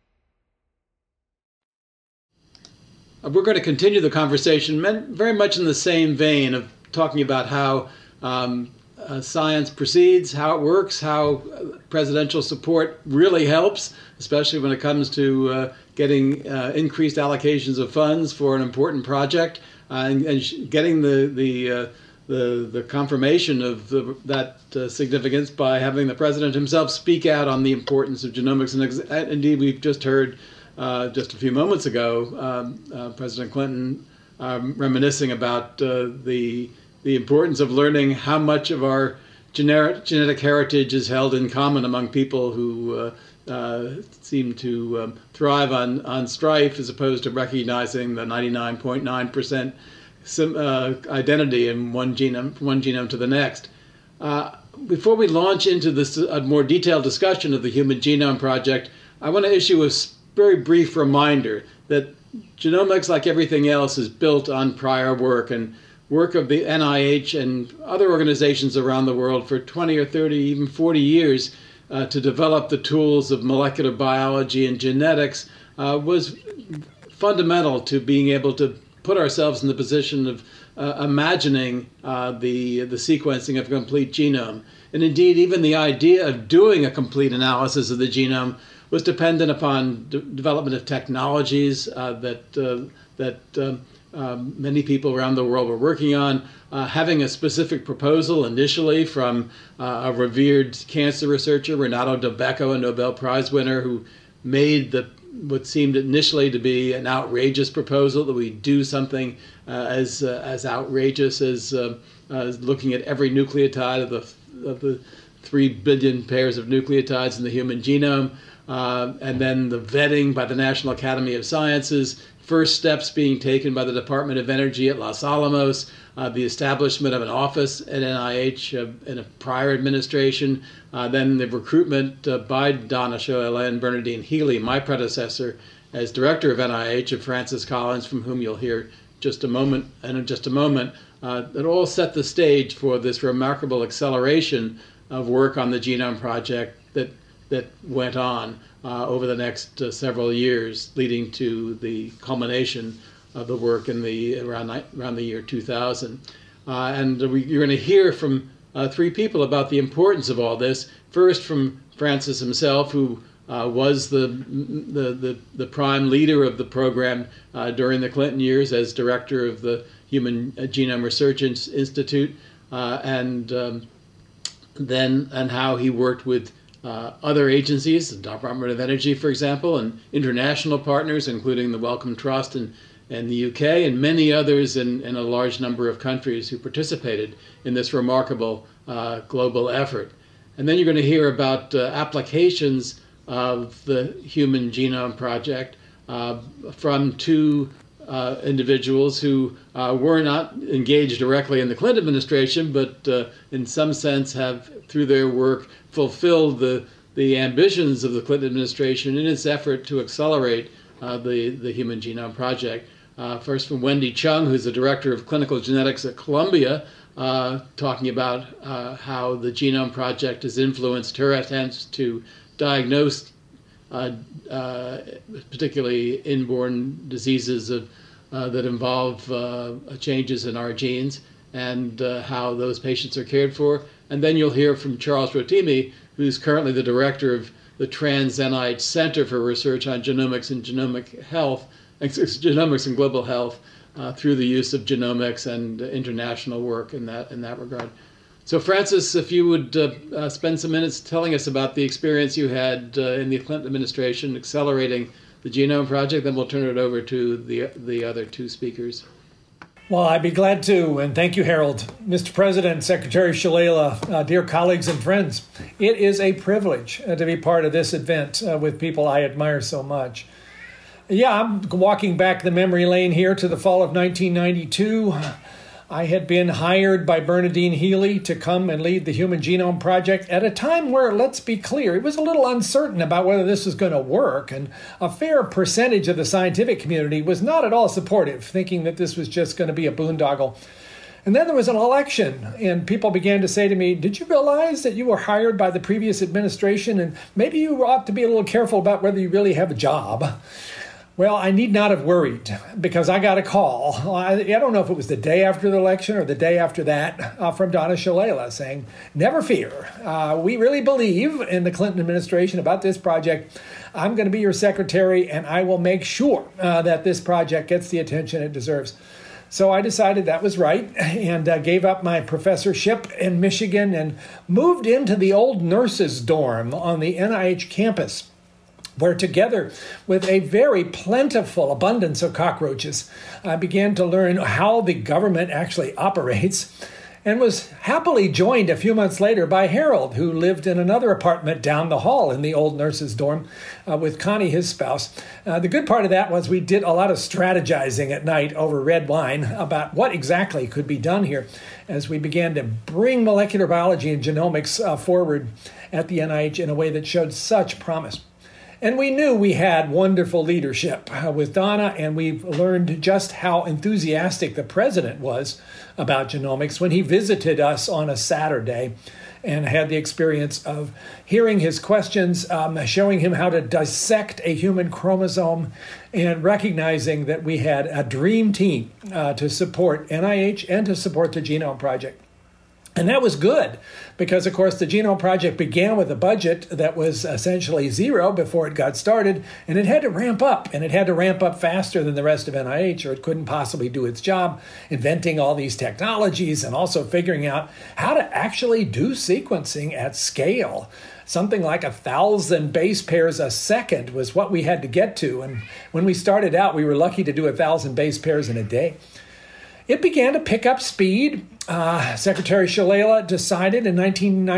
We're going to continue the conversation very much in the same vein of talking about how science proceeds, how it works, how presidential support really helps, especially when it comes to getting increased allocations of funds for an important project, and getting the confirmation of that significance by having the president himself speak out on the importance of genomics. And indeed, we've just heard just a few moments ago President Clinton reminiscing about the importance of learning how much of our genetic heritage is held in common among people who seem to thrive on strife, as opposed to recognizing the 99.9% identity in one genome to the next. Before we launch into this a more detailed discussion of the Human Genome Project, I want to issue a very brief reminder that genomics, like everything else, is built on prior work, and work of the NIH and other organizations around the world for 20 or 30, even 40 years to develop the tools of molecular biology and genetics was fundamental to being able to put ourselves in the position of imagining the sequencing of a complete genome. And indeed, even the idea of doing a complete analysis of the genome was dependent upon development of technologies that many people around the world were working on, having a specific proposal initially from a revered cancer researcher, Renato Dubecco, a Nobel Prize winner, who made what seemed initially to be an outrageous proposal, that we do something as outrageous as looking at every nucleotide of the 3 billion pairs of nucleotides in the human genome, and then the vetting by the National Academy of Sciences, first steps being taken by the Department of Energy at Los Alamos, the establishment of an office at NIH in a prior administration, then the recruitment by Donna Shalala and Bernadine Healy, my predecessor, as director of NIH, of Francis Collins, from whom you'll hear in just a moment, that all set the stage for this remarkable acceleration of work on the Genome Project that went on over the next several years, leading to the culmination of the work in around the year 2000. And you're going to hear from 3 people about the importance of all this. First, from Francis himself, who was the prime leader of the program during the Clinton years as director of the Human Genome Research Institute, and how he worked with other agencies, the Department of Energy, for example, and international partners, including the Wellcome Trust in the UK, and many others in a large number of countries who participated in this remarkable global effort. And then you're going to hear about applications of the Human Genome Project from 2 individuals who were not engaged directly in the Clinton administration, but in some sense have, through their work, fulfilled the ambitions of the Clinton administration in its effort to accelerate the Human Genome Project. First, from Wendy Chung, who's the director of clinical genetics at Columbia, talking about how the Genome Project has influenced her attempts to diagnose particularly inborn diseases that involve changes in our genes, and how those patients are cared for. And then you'll hear from Charles Rotimi, who's currently the director of the Trans NIH Center for Research on Genomics and Genomics and Global Health through the use of genomics and international work in that regard. So Francis, if you would spend some minutes telling us about the experience you had in the Clinton administration accelerating the Genome Project, then we'll turn it over to the other two speakers. Well, I'd be glad to, and thank you, Harold. Mr. President, Secretary Shalala, dear colleagues and friends, it is a privilege to be part of this event with people I admire so much. Yeah, I'm walking back the memory lane here to the fall of 1992. I had been hired by Bernadine Healy to come and lead the Human Genome Project at a time where, let's be clear, it was a little uncertain about whether this was going to work, and a fair percentage of the scientific community was not at all supportive, thinking that this was just going to be a boondoggle. And then there was an election, and people began to say to me, did you realize that you were hired by the previous administration, and maybe you ought to be a little careful about whether you really have a job? Well, I need not have worried, because I got a call. I don't know if it was the day after the election or the day after that from Donna Shalala saying, never fear. We really believe in the Clinton administration about this project. I'm going to be your secretary, and I will make sure that this project gets the attention it deserves. So I decided that was right and gave up my professorship in Michigan and moved into the old nurses' dorm on the NIH campus, where together with a very plentiful abundance of cockroaches, I began to learn how the government actually operates, and was happily joined a few months later by Harold, who lived in another apartment down the hall in the old nurses' dorm with Connie, his spouse. The good part of that was we did a lot of strategizing at night over red wine about what exactly could be done here as we began to bring molecular biology and genomics forward at the NIH in a way that showed such promise. And we knew we had wonderful leadership with Donna, and we've learned just how enthusiastic the president was about genomics when he visited us on a Saturday and had the experience of hearing his questions, showing him how to dissect a human chromosome, and recognizing that we had a dream team to support NIH and to support the Genome Project. And that was good because, of course, the Genome Project began with a budget that was essentially zero before it got started, and it had to ramp up, and it had to ramp up faster than the rest of NIH, or it couldn't possibly do its job, inventing all these technologies and also figuring out how to actually do sequencing at scale. Something like 1,000 base pairs a second was what we had to get to, and when we started out, we were lucky to do 1,000 base pairs in a day. It began to pick up speed. Secretary Shalala decided in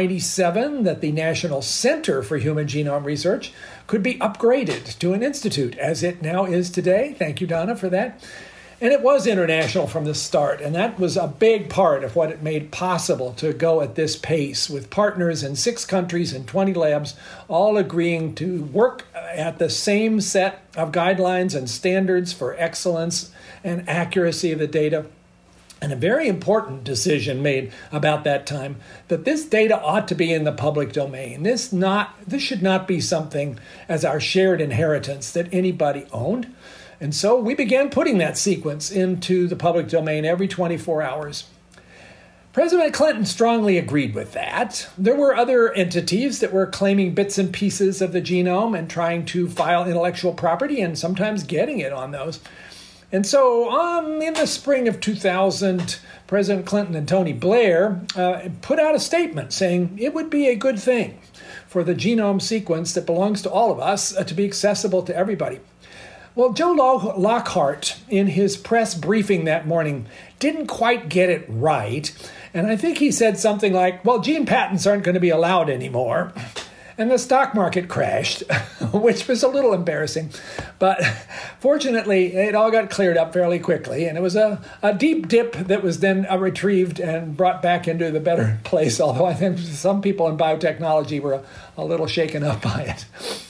1997 that the National Center for Human Genome Research could be upgraded to an institute, as it now is today. Thank you, Donna, for that. And it was international from the start, and that was a big part of what it made possible to go at this pace, with partners in 6 countries and 20 labs all agreeing to work at the same set of guidelines and standards for excellence and accuracy of the data. And a very important decision made about that time that this data ought to be in the public domain. This should not be something as our shared inheritance that anybody owned. And so we began putting that sequence into the public domain every 24 hours. President Clinton strongly agreed with that. There were other entities that were claiming bits and pieces of the genome and trying to file intellectual property and sometimes getting it on those. And so in the spring of 2000, President Clinton and Tony Blair put out a statement saying it would be a good thing for the genome sequence that belongs to all of us to be accessible to everybody. Well, Joe Lockhart, in his press briefing that morning, didn't quite get it right. And I think he said something like, well, gene patents aren't going to be allowed anymore. And the stock market crashed, which was a little embarrassing. But fortunately, it all got cleared up fairly quickly. And it was a deep dip that was then retrieved and brought back into the better place, although I think some people in biotechnology were a little shaken up by it.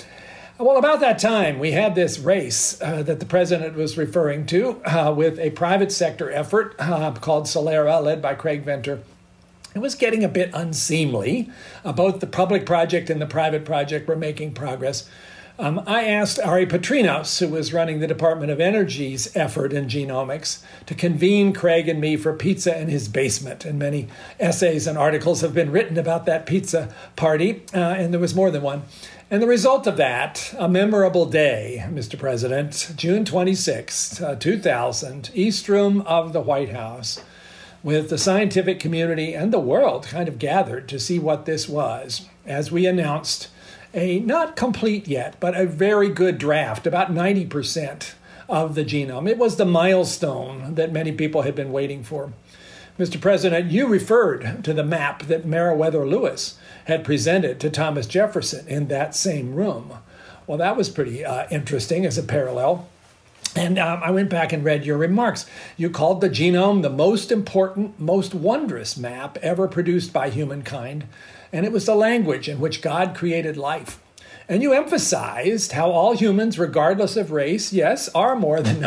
Well, about that time, we had this race that the president was referring to with a private sector effort called Celera, led by Craig Venter. It was getting a bit unseemly. Both the public project and the private project were making progress. I asked Ari Patrinos, who was running the Department of Energy's effort in genomics, to convene Craig and me for pizza in his basement. And many essays and articles have been written about that pizza party, and there was more than one. And the result of that, a memorable day, Mr. President, June 26, 2000, East Room of the White House, with the scientific community and the world kind of gathered to see what this was, as we announced a not complete yet, but a very good draft, about 90% of the genome. It was the milestone that many people had been waiting for. Mr. President, you referred to the map that Meriwether Lewis had presented to Thomas Jefferson in that same room. Well, that was pretty interesting as a parallel. And I went back and read your remarks. You called the genome the most important, most wondrous map ever produced by humankind. And it was the language in which God created life. And you emphasized how all humans, regardless of race, yes, are more than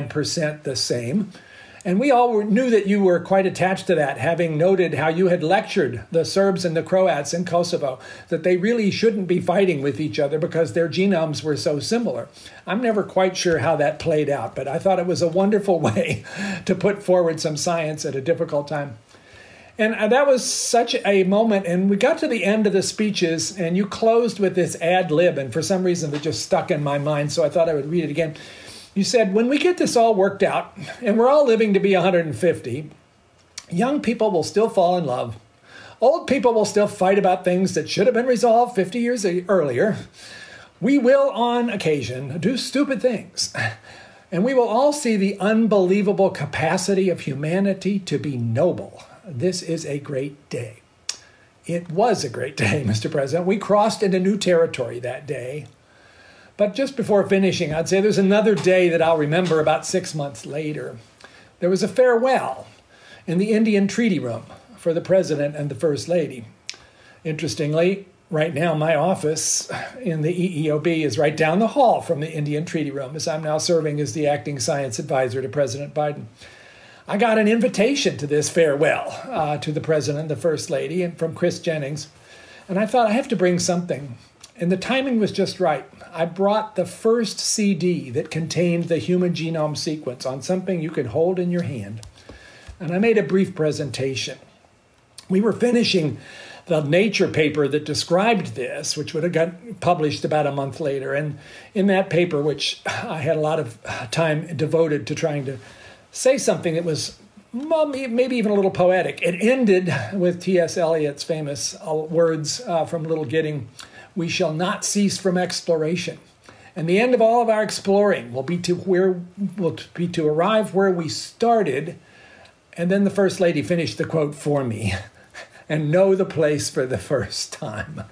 99% the same. And we all knew that you were quite attached to that, having noted how you had lectured the Serbs and the Croats in Kosovo, that they really shouldn't be fighting with each other because their genomes were so similar. I'm never quite sure how that played out, but I thought it was a wonderful way to put forward some science at a difficult time. And that was such a moment, and we got to the end of the speeches, and you closed with this ad lib, and for some reason it just stuck in my mind, so I thought I would read it again. You said, when we get this all worked out, and we're all living to be 150, young people will still fall in love. Old people will still fight about things that should have been resolved 50 years earlier. We will, on occasion, do stupid things. And we will all see the unbelievable capacity of humanity to be noble. This is a great day. It was a great day, Mr. President. We crossed into new territory that day. But just before finishing, I'd say there's another day that I'll remember about 6 months later. There was a farewell in the Indian Treaty Room for the President and the First Lady. Interestingly, right now my office in the EEOB is right down the hall from the Indian Treaty Room, as I'm now serving as the acting science advisor to President Biden. I got an invitation to this farewell to the President and the First Lady and from Chris Jennings, and I thought I have to bring something. And the timing was just right. I brought the first CD that contained the human genome sequence on something you could hold in your hand. And I made a brief presentation. We were finishing the Nature paper that described this, which would have got published about a month later. And in that paper, which I had a lot of time devoted to trying to say something that was maybe even a little poetic, it ended with T.S. Eliot's famous words from Little Gidding, "We shall not cease from exploration." And the end of all of our exploring will be to arrive where we started. And then the First Lady finished the quote for me, "and know the place for the first time."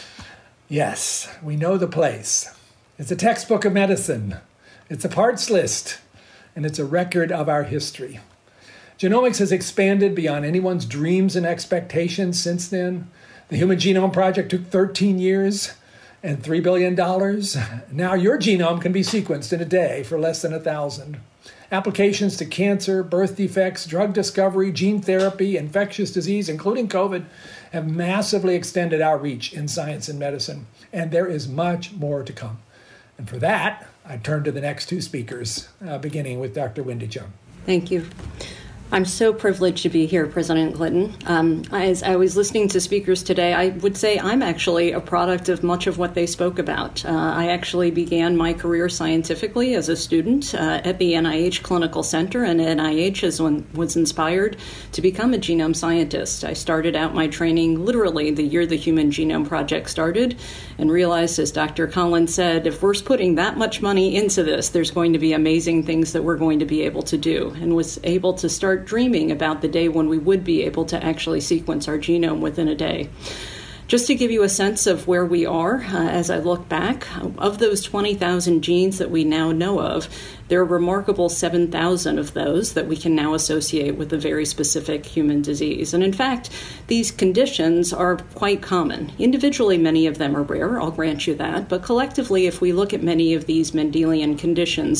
Yes, we know the place. It's a textbook of medicine. It's a parts list. And it's a record of our history. Genomics has expanded beyond anyone's dreams and expectations since then. The Human Genome Project took 13 years and $3 billion. Now your genome can be sequenced in a day for less than 1,000. Applications to cancer, birth defects, drug discovery, gene therapy, infectious disease, including COVID, have massively extended our reach in science and medicine. And there is much more to come. And for that, I turn to the next two speakers, beginning with Dr. Wendy Chung. Thank you. I'm so privileged to be here, President Clinton. As I was listening to speakers today, I would say I'm actually a product of much of what they spoke about. I actually began my career scientifically as a student at the NIH Clinical Center, and NIH was inspired to become a genome scientist. I started out my training literally the year the Human Genome Project started and realized, as Dr. Collins said, if we're putting that much money into this, there's going to be amazing things that we're going to be able to do, and was able to start dreaming about the day when we would be able to actually sequence our genome within a day. Just to give you a sense of where we are, as I look back, of those 20,000 genes that we now know of, There are remarkable 7,000 of those that we can now associate with a very specific human disease. And in fact, these conditions are quite common. Individually, many of them are rare, I'll grant you that, but collectively, if we look at many of these Mendelian conditions,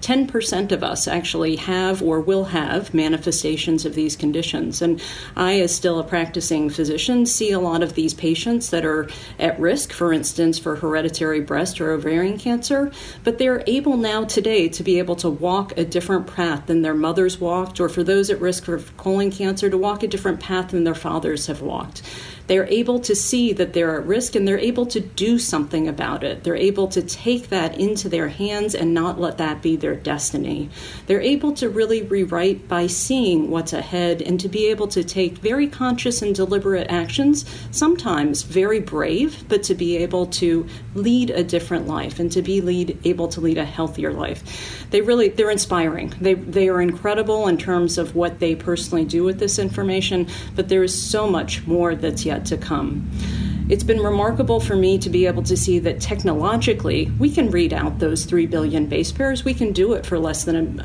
10% of us actually have or will have manifestations of these conditions. And I, as still a practicing physician, see a lot of these patients that are at risk, for instance, for hereditary breast or ovarian cancer, but they're able now today to be able to walk a different path than their mothers walked, or for those at risk for colon cancer, to walk a different path than their fathers have walked. They're able to see that they're at risk, and they're able to do something about it. They're able to take that into their hands and not let that be their destiny. They're able to really rewrite by seeing what's ahead and to be able to take very conscious and deliberate actions, sometimes very brave, but to be able to lead a different life and to be able to lead a healthier life. They're inspiring. They are incredible in terms of what they personally do with this information, but there is so much more that's yet to come. It's been remarkable for me to be able to see that technologically we can read out those 3 billion base pairs. We can do it for less than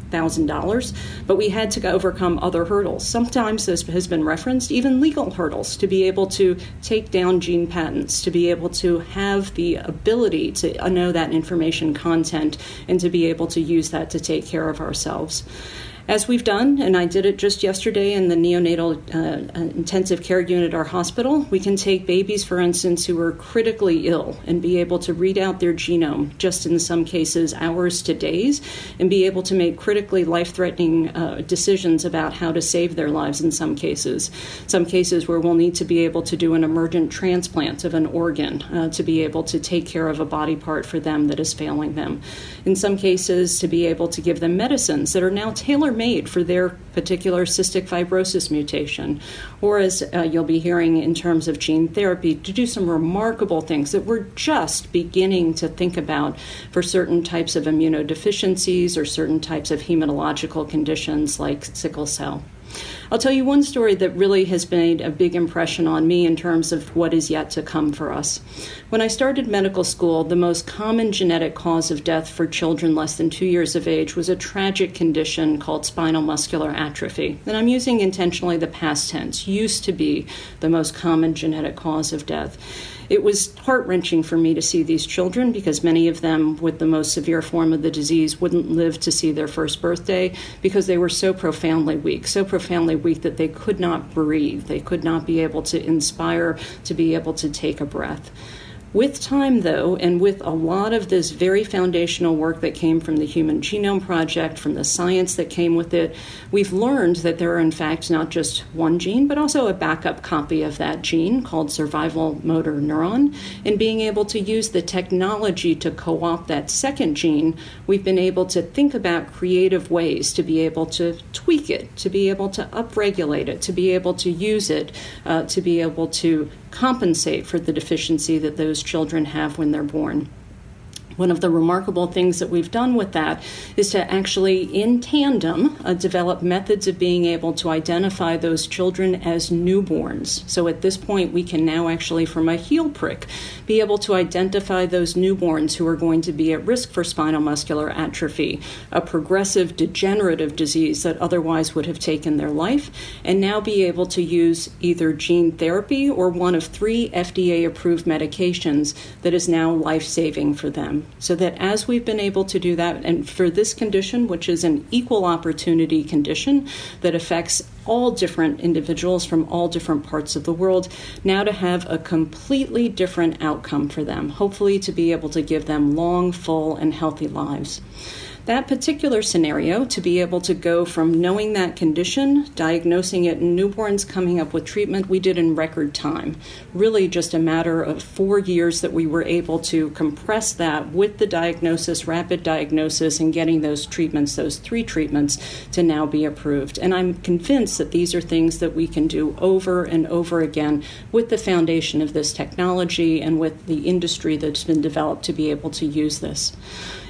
$1,000, but we had to overcome other hurdles. Sometimes, this has been referenced, even legal hurdles to be able to take down gene patents, to be able to have the ability to know that information content and to be able to use that to take care of ourselves. As we've done, and I did it just yesterday in the neonatal intensive care unit at our hospital, we can take babies, for instance, who are critically ill and be able to read out their genome, just in some cases hours to days, and be able to make critically life-threatening decisions about how to save their lives in some cases. Some cases where we'll need to be able to do an emergent transplant of an organ to be able to take care of a body part for them that is failing them. In some cases, to be able to give them medicines that are now tailor-made for their particular cystic fibrosis mutation, or as you'll be hearing in terms of gene therapy, to do some remarkable things that we're just beginning to think about for certain types of immunodeficiencies or certain types of hematological conditions like sickle cell. I'll tell you one story that really has made a big impression on me in terms of what is yet to come for us. When I started medical school, the most common genetic cause of death for children less than 2 years of age was a tragic condition called spinal muscular atrophy. And I'm using intentionally the past tense, used to be the most common genetic cause of death. It was heart-wrenching for me to see these children because many of them with the most severe form of the disease wouldn't live to see their first birthday because they were so profoundly weak that they could not breathe. They could not be able to inspire, to be able to take a breath. With time, though, and with a lot of this very foundational work that came from the Human Genome Project, from the science that came with it, we've learned that there are, in fact, not just one gene, but also a backup copy of that gene called survival motor neuron. And being able to use the technology to co-opt that second gene, we've been able to think about creative ways to be able to tweak it, to be able to upregulate it, to be able to use it, to be able to compensate for the deficiency that those children have when they're born. One of the remarkable things that we've done with that is to actually, in tandem, develop methods of being able to identify those children as newborns. So at this point, we can now actually, from a heel prick, be able to identify those newborns who are going to be at risk for spinal muscular atrophy, a progressive degenerative disease that otherwise would have taken their life, and now be able to use either gene therapy or one of 3 FDA-approved medications that is now life-saving for them. So that as we've been able to do that, and for this condition, which is an equal opportunity condition that affects all different individuals from all different parts of the world, now to have a completely different outcome for them, hopefully to be able to give them long, full, and healthy lives. That particular scenario, to be able to go from knowing that condition, diagnosing it in newborns, coming up with treatment, we did in record time. Really just a matter of 4 years that we were able to compress that with the diagnosis, rapid diagnosis, and getting those treatments, those 3 treatments, to now be approved. And I'm convinced that these are things that we can do over and over again with the foundation of this technology and with the industry that's been developed to be able to use this.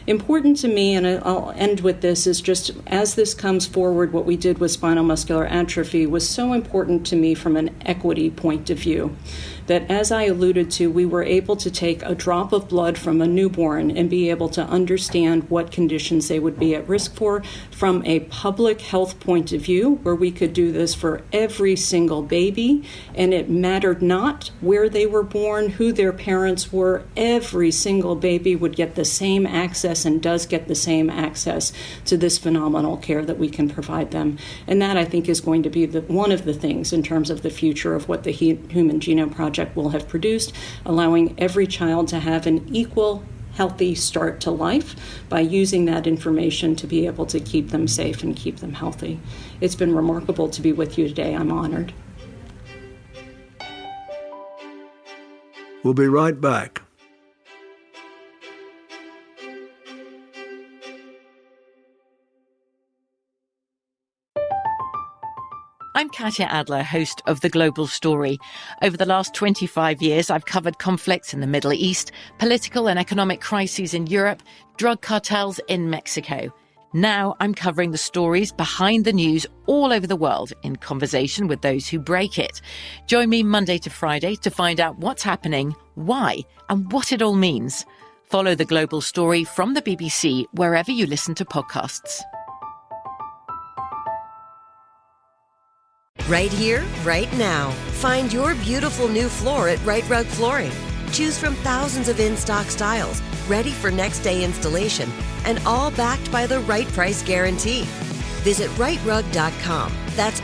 Important to me, and I'll end with this, is just as this comes forward, what we did with spinal muscular atrophy was so important to me from an equity point of view. That, as I alluded to, we were able to take a drop of blood from a newborn and be able to understand what conditions they would be at risk for from a public health point of view, where we could do this for every single baby, and it mattered not where they were born, who their parents were. Every single baby would get the same access and does get the same access to this phenomenal care that we can provide them. And that, I think, is going to be one of the things in terms of the future of what the Human Genome Project will have produced, allowing every child to have an equal, healthy start to life by using that information to be able to keep them safe and keep them healthy. It's been remarkable to be with you today. I'm honored. We'll be right back. I'm Katya Adler, host of The Global Story. Over the last 25 years, I've covered conflicts in the Middle East, political and economic crises in Europe, drug cartels in Mexico. Now I'm covering the stories behind the news all over the world in conversation with those who break it. Join me Monday to Friday to find out what's happening, why, and what it all means. Follow The Global Story from the BBC wherever you listen to podcasts. Right here, right now. Find your beautiful new floor at Right Rug Flooring. Choose from thousands of in-stock styles, ready for next day installation, and all backed by the right price guarantee. Visit rightrug.com. That's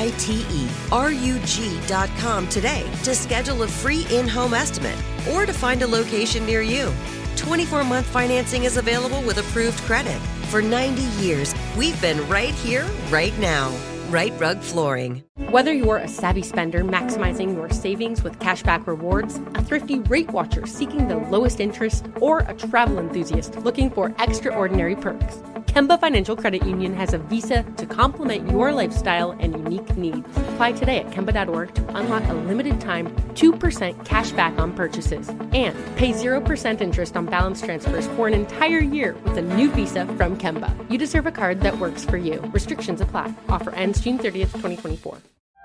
RITERUG.com today to schedule a free in-home estimate or to find a location near you. 24-month financing is available with approved credit. For 90 years, we've been right here, right now. Right Rug Flooring. Whether you're a savvy spender maximizing your savings with cashback rewards, a thrifty rate watcher seeking the lowest interest, or a travel enthusiast looking for extraordinary perks, Kemba Financial Credit Union has a visa to complement your lifestyle and unique needs. Apply today at Kemba.org to unlock a limited time 2% cash back on purchases and pay 0% interest on balance transfers for an entire year with a new visa from Kemba. You deserve a card that works for you. Restrictions apply. Offer ends June 30th, 2024.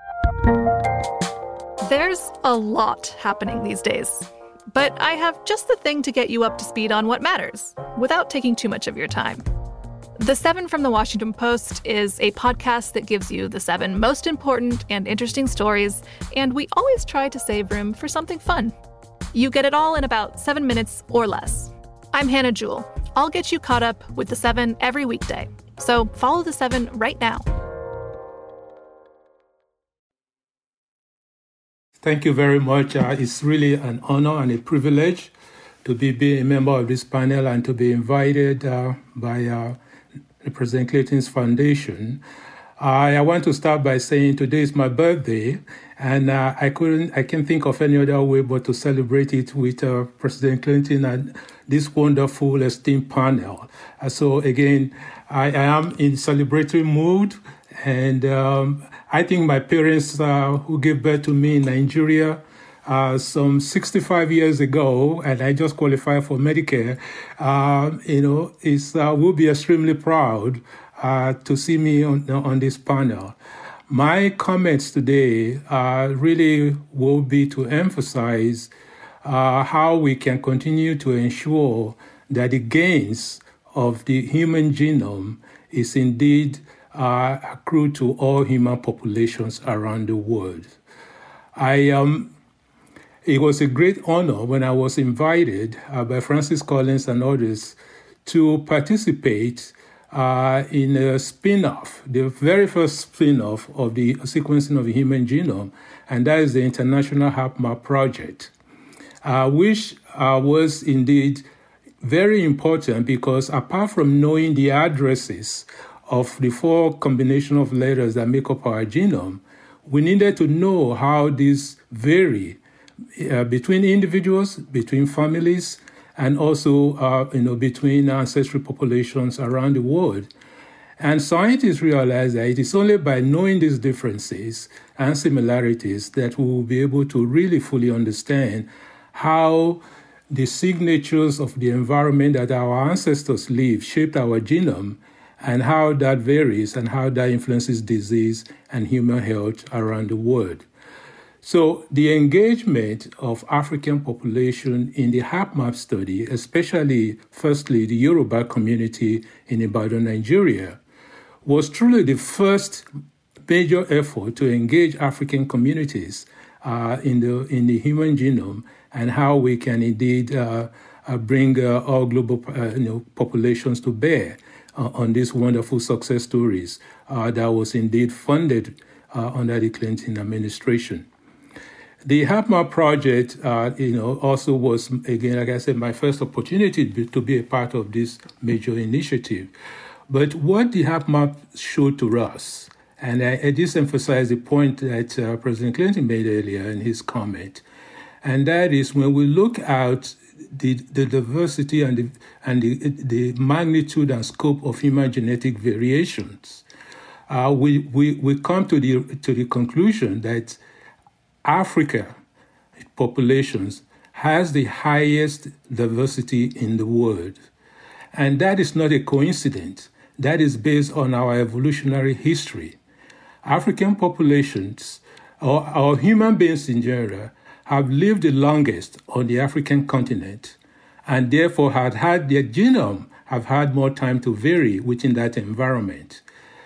There's a lot happening these days, but I have just the thing to get you up to speed on what matters without taking too much of your time. The 7 from the Washington Post is a podcast that gives you the 7 most important and interesting stories, and we always try to save room for something fun. You get it all in about 7 minutes or less. I'm Hannah Jewell. I'll get you caught up with the 7 every weekday. So follow the 7 right now. Thank you very much. It's really an honor and a privilege to be a member of this panel and to be invited by President Clinton's Foundation. I want to start by saying today is my birthday, and I can't think of any other way but to celebrate it with President Clinton and this wonderful esteemed panel. So again, I am in celebratory mood, and I think my parents who gave birth to me in Nigeria some 65 years ago, and I just qualified for Medicare, will be extremely proud to see me on this panel. My comments today really will be to emphasize how we can continue to ensure that the gains of the human genome is indeed accrued to all human populations around the world. It was a great honor when I was invited by Francis Collins and others to participate in a spin-off, the very first spin-off of the sequencing of the human genome, and that is the International HapMap Project, which was indeed very important because apart from knowing the addresses of the 4 combination of letters that make up our genome, we needed to know how these vary between individuals, between families, and also between ancestral populations around the world. And scientists realized that it is only by knowing these differences and similarities that we will be able to really fully understand how the signatures of the environment that our ancestors lived shaped our genome, and how that varies and how that influences disease and human health around the world. So the engagement of African population in the HapMap study, especially, firstly, the Yoruba community in Ibadan, Nigeria, was truly the first major effort to engage African communities in the human genome and how we can indeed bring all global populations to bear on these wonderful success stories that was indeed funded under the Clinton administration. The HapMap project, also was, again, like I said, my first opportunity to be a part of this major initiative. But what the HapMap showed to us, and I just emphasize the point that President Clinton made earlier in his comment, and that is when we look at the diversity and the magnitude and scope of human genetic variations, we come to the conclusion that Africa populations has the highest diversity in the world. And that is not a coincidence. That is based on our evolutionary history. African populations, or human beings in general, have lived the longest on the African continent, and therefore their genome have had more time to vary within that environment.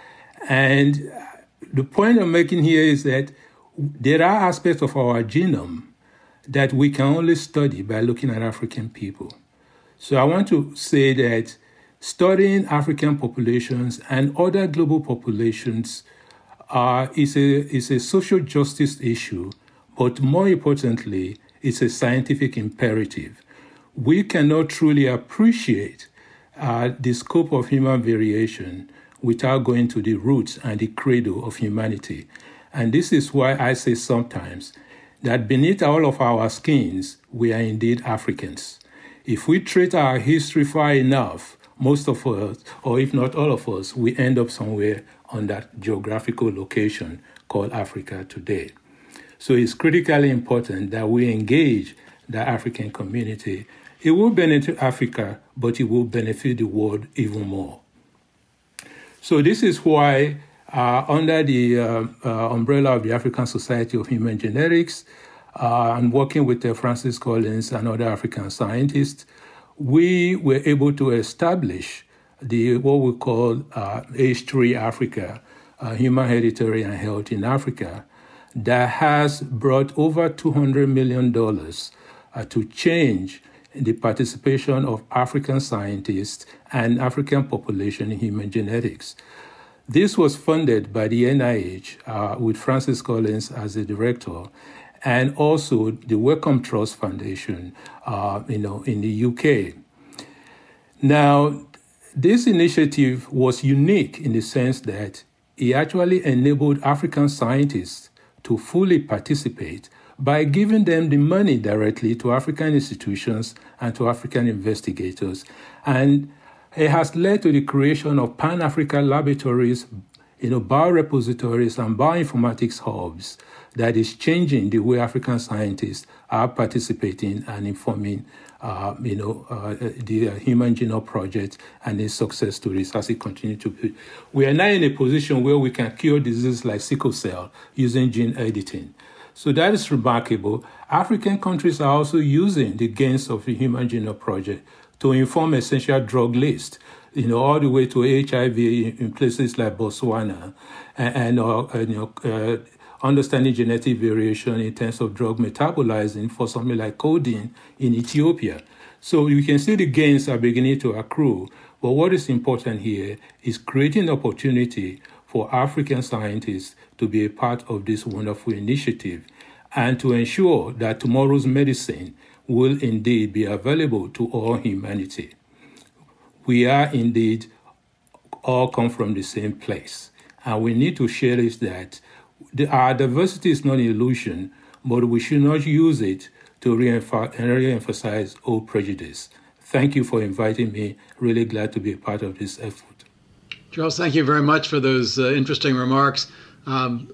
And the point I'm making here is that there are aspects of our genome that we can only study by looking at African people. So I want to say that studying African populations and other global populations is a social justice issue, but more importantly, it's a scientific imperative. We cannot truly appreciate the scope of human variation without going to the roots and the cradle of humanity. And this is why I say sometimes that beneath all of our skins, we are indeed Africans. If we treat our history far enough, most of us, or if not all of us, we end up somewhere on that geographical location called Africa today. So it's critically important that we engage the African community. It will benefit Africa, but it will benefit the world even more. So this is why under the umbrella of the African Society of Human Genetics, and working with Francis Collins and other African scientists, we were able to establish what we call H3 Africa, Human Hereditary and Health in Africa, that has brought over $200 million to change the participation of African scientists and African population in human genetics. This was funded by the NIH with Francis Collins as the director, and also the Wellcome Trust Foundation, in the UK. Now, this initiative was unique in the sense that it actually enabled African scientists to fully participate by giving them the money directly to African institutions and to African investigators. And it has led to the creation of Pan-African laboratories, biorepositories and bioinformatics hubs that is changing the way African scientists are participating and informing, the Human Genome Project and its success stories as it continues to be. We are now in a position where we can cure diseases like sickle cell using gene editing. So that is remarkable. African countries are also using the gains of the Human Genome Project to inform essential drug lists, all the way to HIV in places like Botswana, and understanding genetic variation in terms of drug metabolizing for something like codeine in Ethiopia. So you can see the gains are beginning to accrue. But what is important here is creating opportunity for African scientists to be a part of this wonderful initiative and to ensure that tomorrow's medicine will indeed be available to all humanity. We are indeed all come from the same place. And we need to share this that our diversity is not an illusion, but we should not use it to re-emphasize old prejudice. Thank you for inviting me. Really glad to be a part of this effort. Charles, thank you very much for those interesting remarks.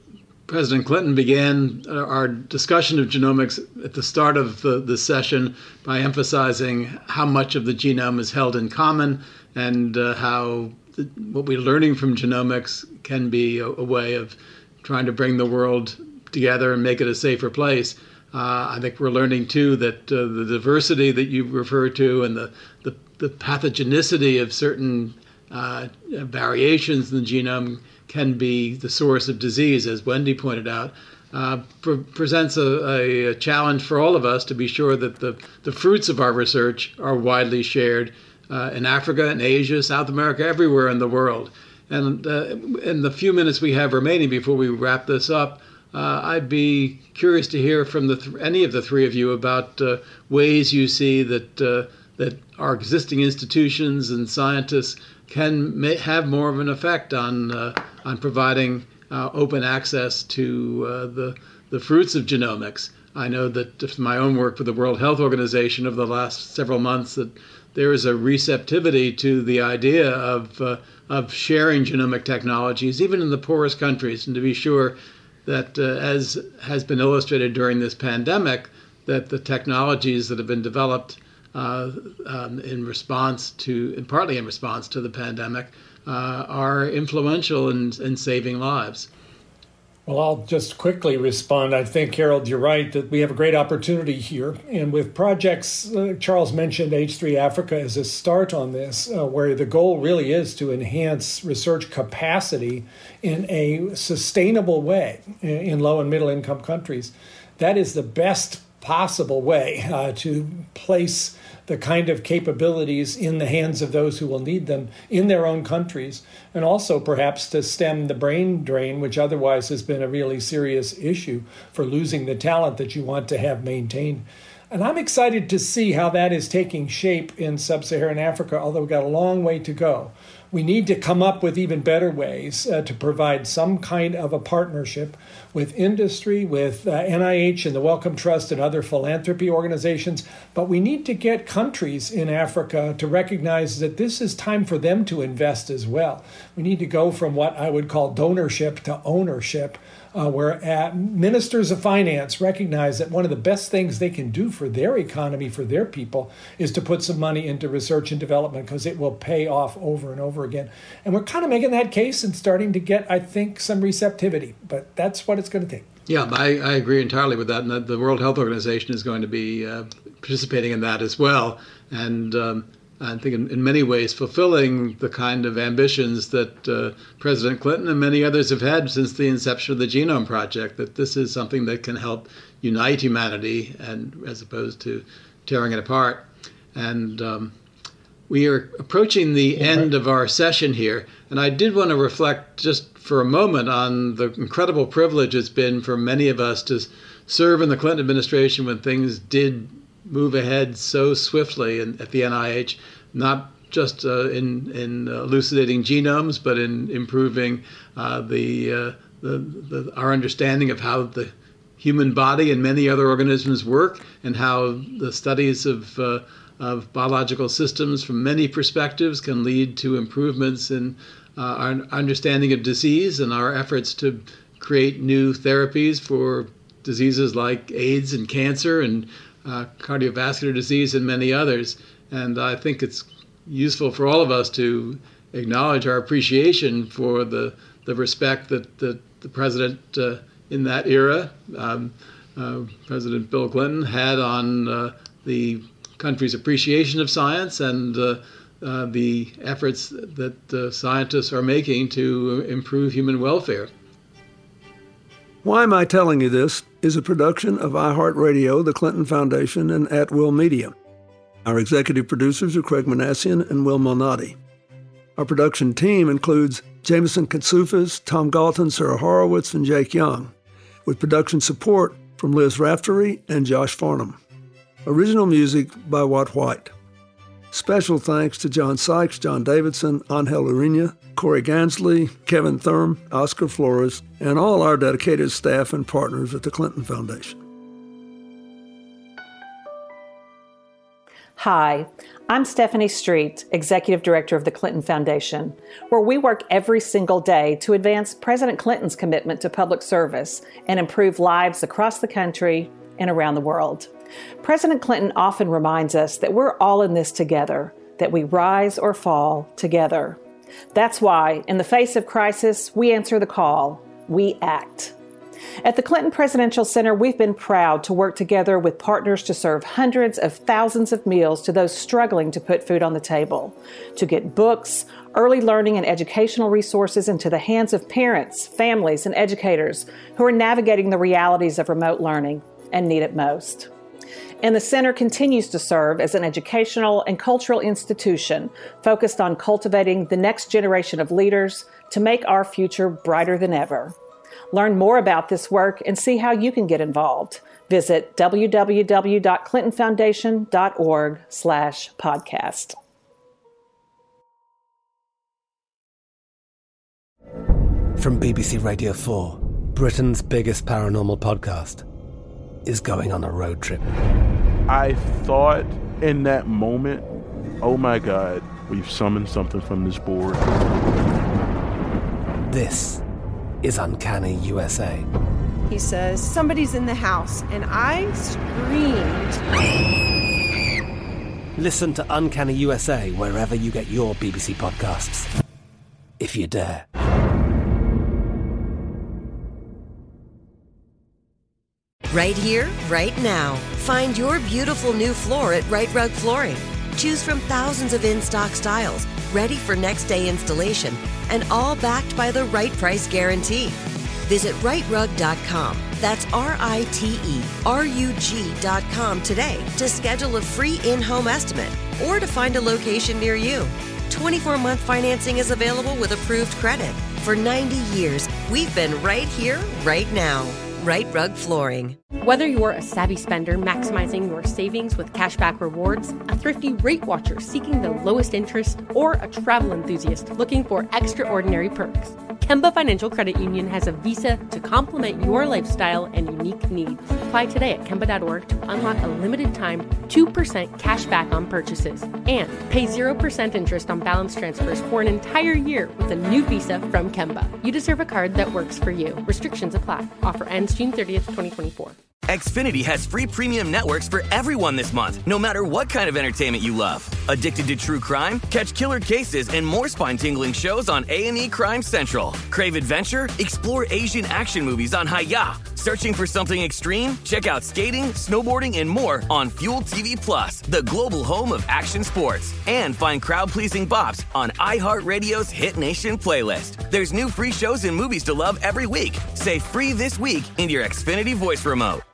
President Clinton began our discussion of genomics at the start of the session by emphasizing how much of the genome is held in common and how what we're learning from genomics can be a way of trying to bring the world together and make it a safer place. I think we're learning, too, that the diversity that you refer to and the pathogenicity of certain variations in the genome can be the source of disease, as Wendy pointed out, presents a challenge for all of us to be sure that the fruits of our research are widely shared in Africa, in Asia, South America, everywhere in the world. And in the few minutes we have remaining before we wrap this up, I'd be curious to hear from any of the three of you about ways you see that our existing institutions and scientists can have more of an effect on providing open access to the fruits of genomics. I know that from my own work with the World Health Organization over the last several months that there is a receptivity to the idea of sharing genomic technologies, even in the poorest countries, and to be sure that, as has been illustrated during this pandemic, that the technologies that have been developed in response to, and partly in response to the pandemic, are influential in saving lives. Well, I'll just quickly respond. I think, Harold, you're right that we have a great opportunity here. And with projects, Charles mentioned H3 Africa as a start on this, where the goal really is to enhance research capacity in a sustainable way in low and middle income countries. That is the best possible way to place the kind of capabilities in the hands of those who will need them in their own countries, and also perhaps to stem the brain drain, which otherwise has been a really serious issue for losing the talent that you want to have maintained. And I'm excited to see how that is taking shape in sub-Saharan Africa, although we've got a long way to go. We need to come up with even better ways to provide some kind of a partnership with industry, with NIH and the Wellcome Trust and other philanthropy organizations. But we need to get countries in Africa to recognize that this is time for them to invest as well. We need to go from what I would call donorship to ownership, where ministers of finance recognize that one of the best things they can do for their economy, for their people, is to put some money into research and development because it will pay off over and over again. And we're kind of making that case and starting to get, I think, some receptivity. But that's what it's going to take. Yeah, I agree entirely with that. And the World Health Organization is going to be participating in that as well. And I think in many ways fulfilling the kind of ambitions that President Clinton and many others have had since the inception of the Genome Project, that this is something that can help unite humanity and as opposed to tearing it apart. And we are approaching the end of our session here, and I did want to reflect just for a moment on the incredible privilege it's been for many of us to serve in the Clinton administration when things did move ahead so swiftly at the NIH, not just in elucidating genomes, but in improving our understanding of how the human body and many other organisms work, and how the studies of biological systems from many perspectives can lead to improvements in our understanding of disease and our efforts to create new therapies for diseases like AIDS and cancer and cardiovascular disease and many others. And I think it's useful for all of us to acknowledge our appreciation for the respect that the president in that era, President Bill Clinton, had on the country's appreciation of science and the efforts that scientists are making to improve human welfare. Why Am I Telling You This is a production of iHeartRadio, the Clinton Foundation, and At Will Media. Our executive producers are Craig Manassian and Will Malnati. Our production team includes Jameson Katsufis, Tom Galton, Sarah Horowitz, and Jake Young, with production support from Liz Raftery and Josh Farnham. Original music by Watt White. Special thanks to John Sykes, John Davidson, Angel Urena, Corey Gansley, Kevin Thurm, Oscar Flores, and all our dedicated staff and partners at the Clinton Foundation. Hi, I'm Stephanie Street, Executive Director of the Clinton Foundation, where we work every single day to advance President Clinton's commitment to public service and improve lives across the country and around the world. President Clinton often reminds us that we're all in this together, that we rise or fall together. That's why, in the face of crisis, we answer the call. We act. At the Clinton Presidential Center, we've been proud to work together with partners to serve hundreds of thousands of meals to those struggling to put food on the table, to get books, early learning and educational resources into the hands of parents, families, and educators who are navigating the realities of remote learning and need it most. And the center continues to serve as an educational and cultural institution focused on cultivating the next generation of leaders to make our future brighter than ever. Learn more about this work and see how you can get involved. Visit www.clintonfoundation.org/podcast. From BBC Radio 4, Britain's biggest paranormal podcast is going on a road trip. I thought in that moment, oh my God, we've summoned something from this board. This is Uncanny USA. He says, somebody's in the house, and I screamed. Listen to Uncanny USA wherever you get your BBC podcasts, if you dare. Right here, right now. Find your beautiful new floor at Right Rug Flooring. Choose from thousands of in-stock styles, ready for next day installation, and all backed by the right price guarantee. Visit rightrug.com. That's RITERUG.com today to schedule a free in-home estimate or to find a location near you. 24-month financing is available with approved credit. For 90 years, we've been right here, right now. Right Rug Flooring. Whether you're a savvy spender maximizing your savings with cashback rewards, a thrifty rate watcher seeking the lowest interest, or a travel enthusiast looking for extraordinary perks, Kemba Financial Credit Union has a visa to complement your lifestyle and unique needs. Apply today at Kemba.org to unlock a limited-time 2% cash back on purchases and pay 0% interest on balance transfers for an entire year with a new visa from Kemba. You deserve a card that works for you. Restrictions apply. Offer ends June 30th, 2024. Xfinity has free premium networks for everyone this month, no matter what kind of entertainment you love. Addicted to true crime? Catch killer cases and more spine-tingling shows on A&E Crime Central. Crave adventure? Explore Asian action movies on Hi-YAH. Searching for something extreme? Check out skating, snowboarding, and more on Fuel TV Plus, the global home of action sports. And find crowd-pleasing bops on iHeartRadio's Hit Nation playlist. There's new free shows and movies to love every week. Say free this week in your Xfinity voice remote.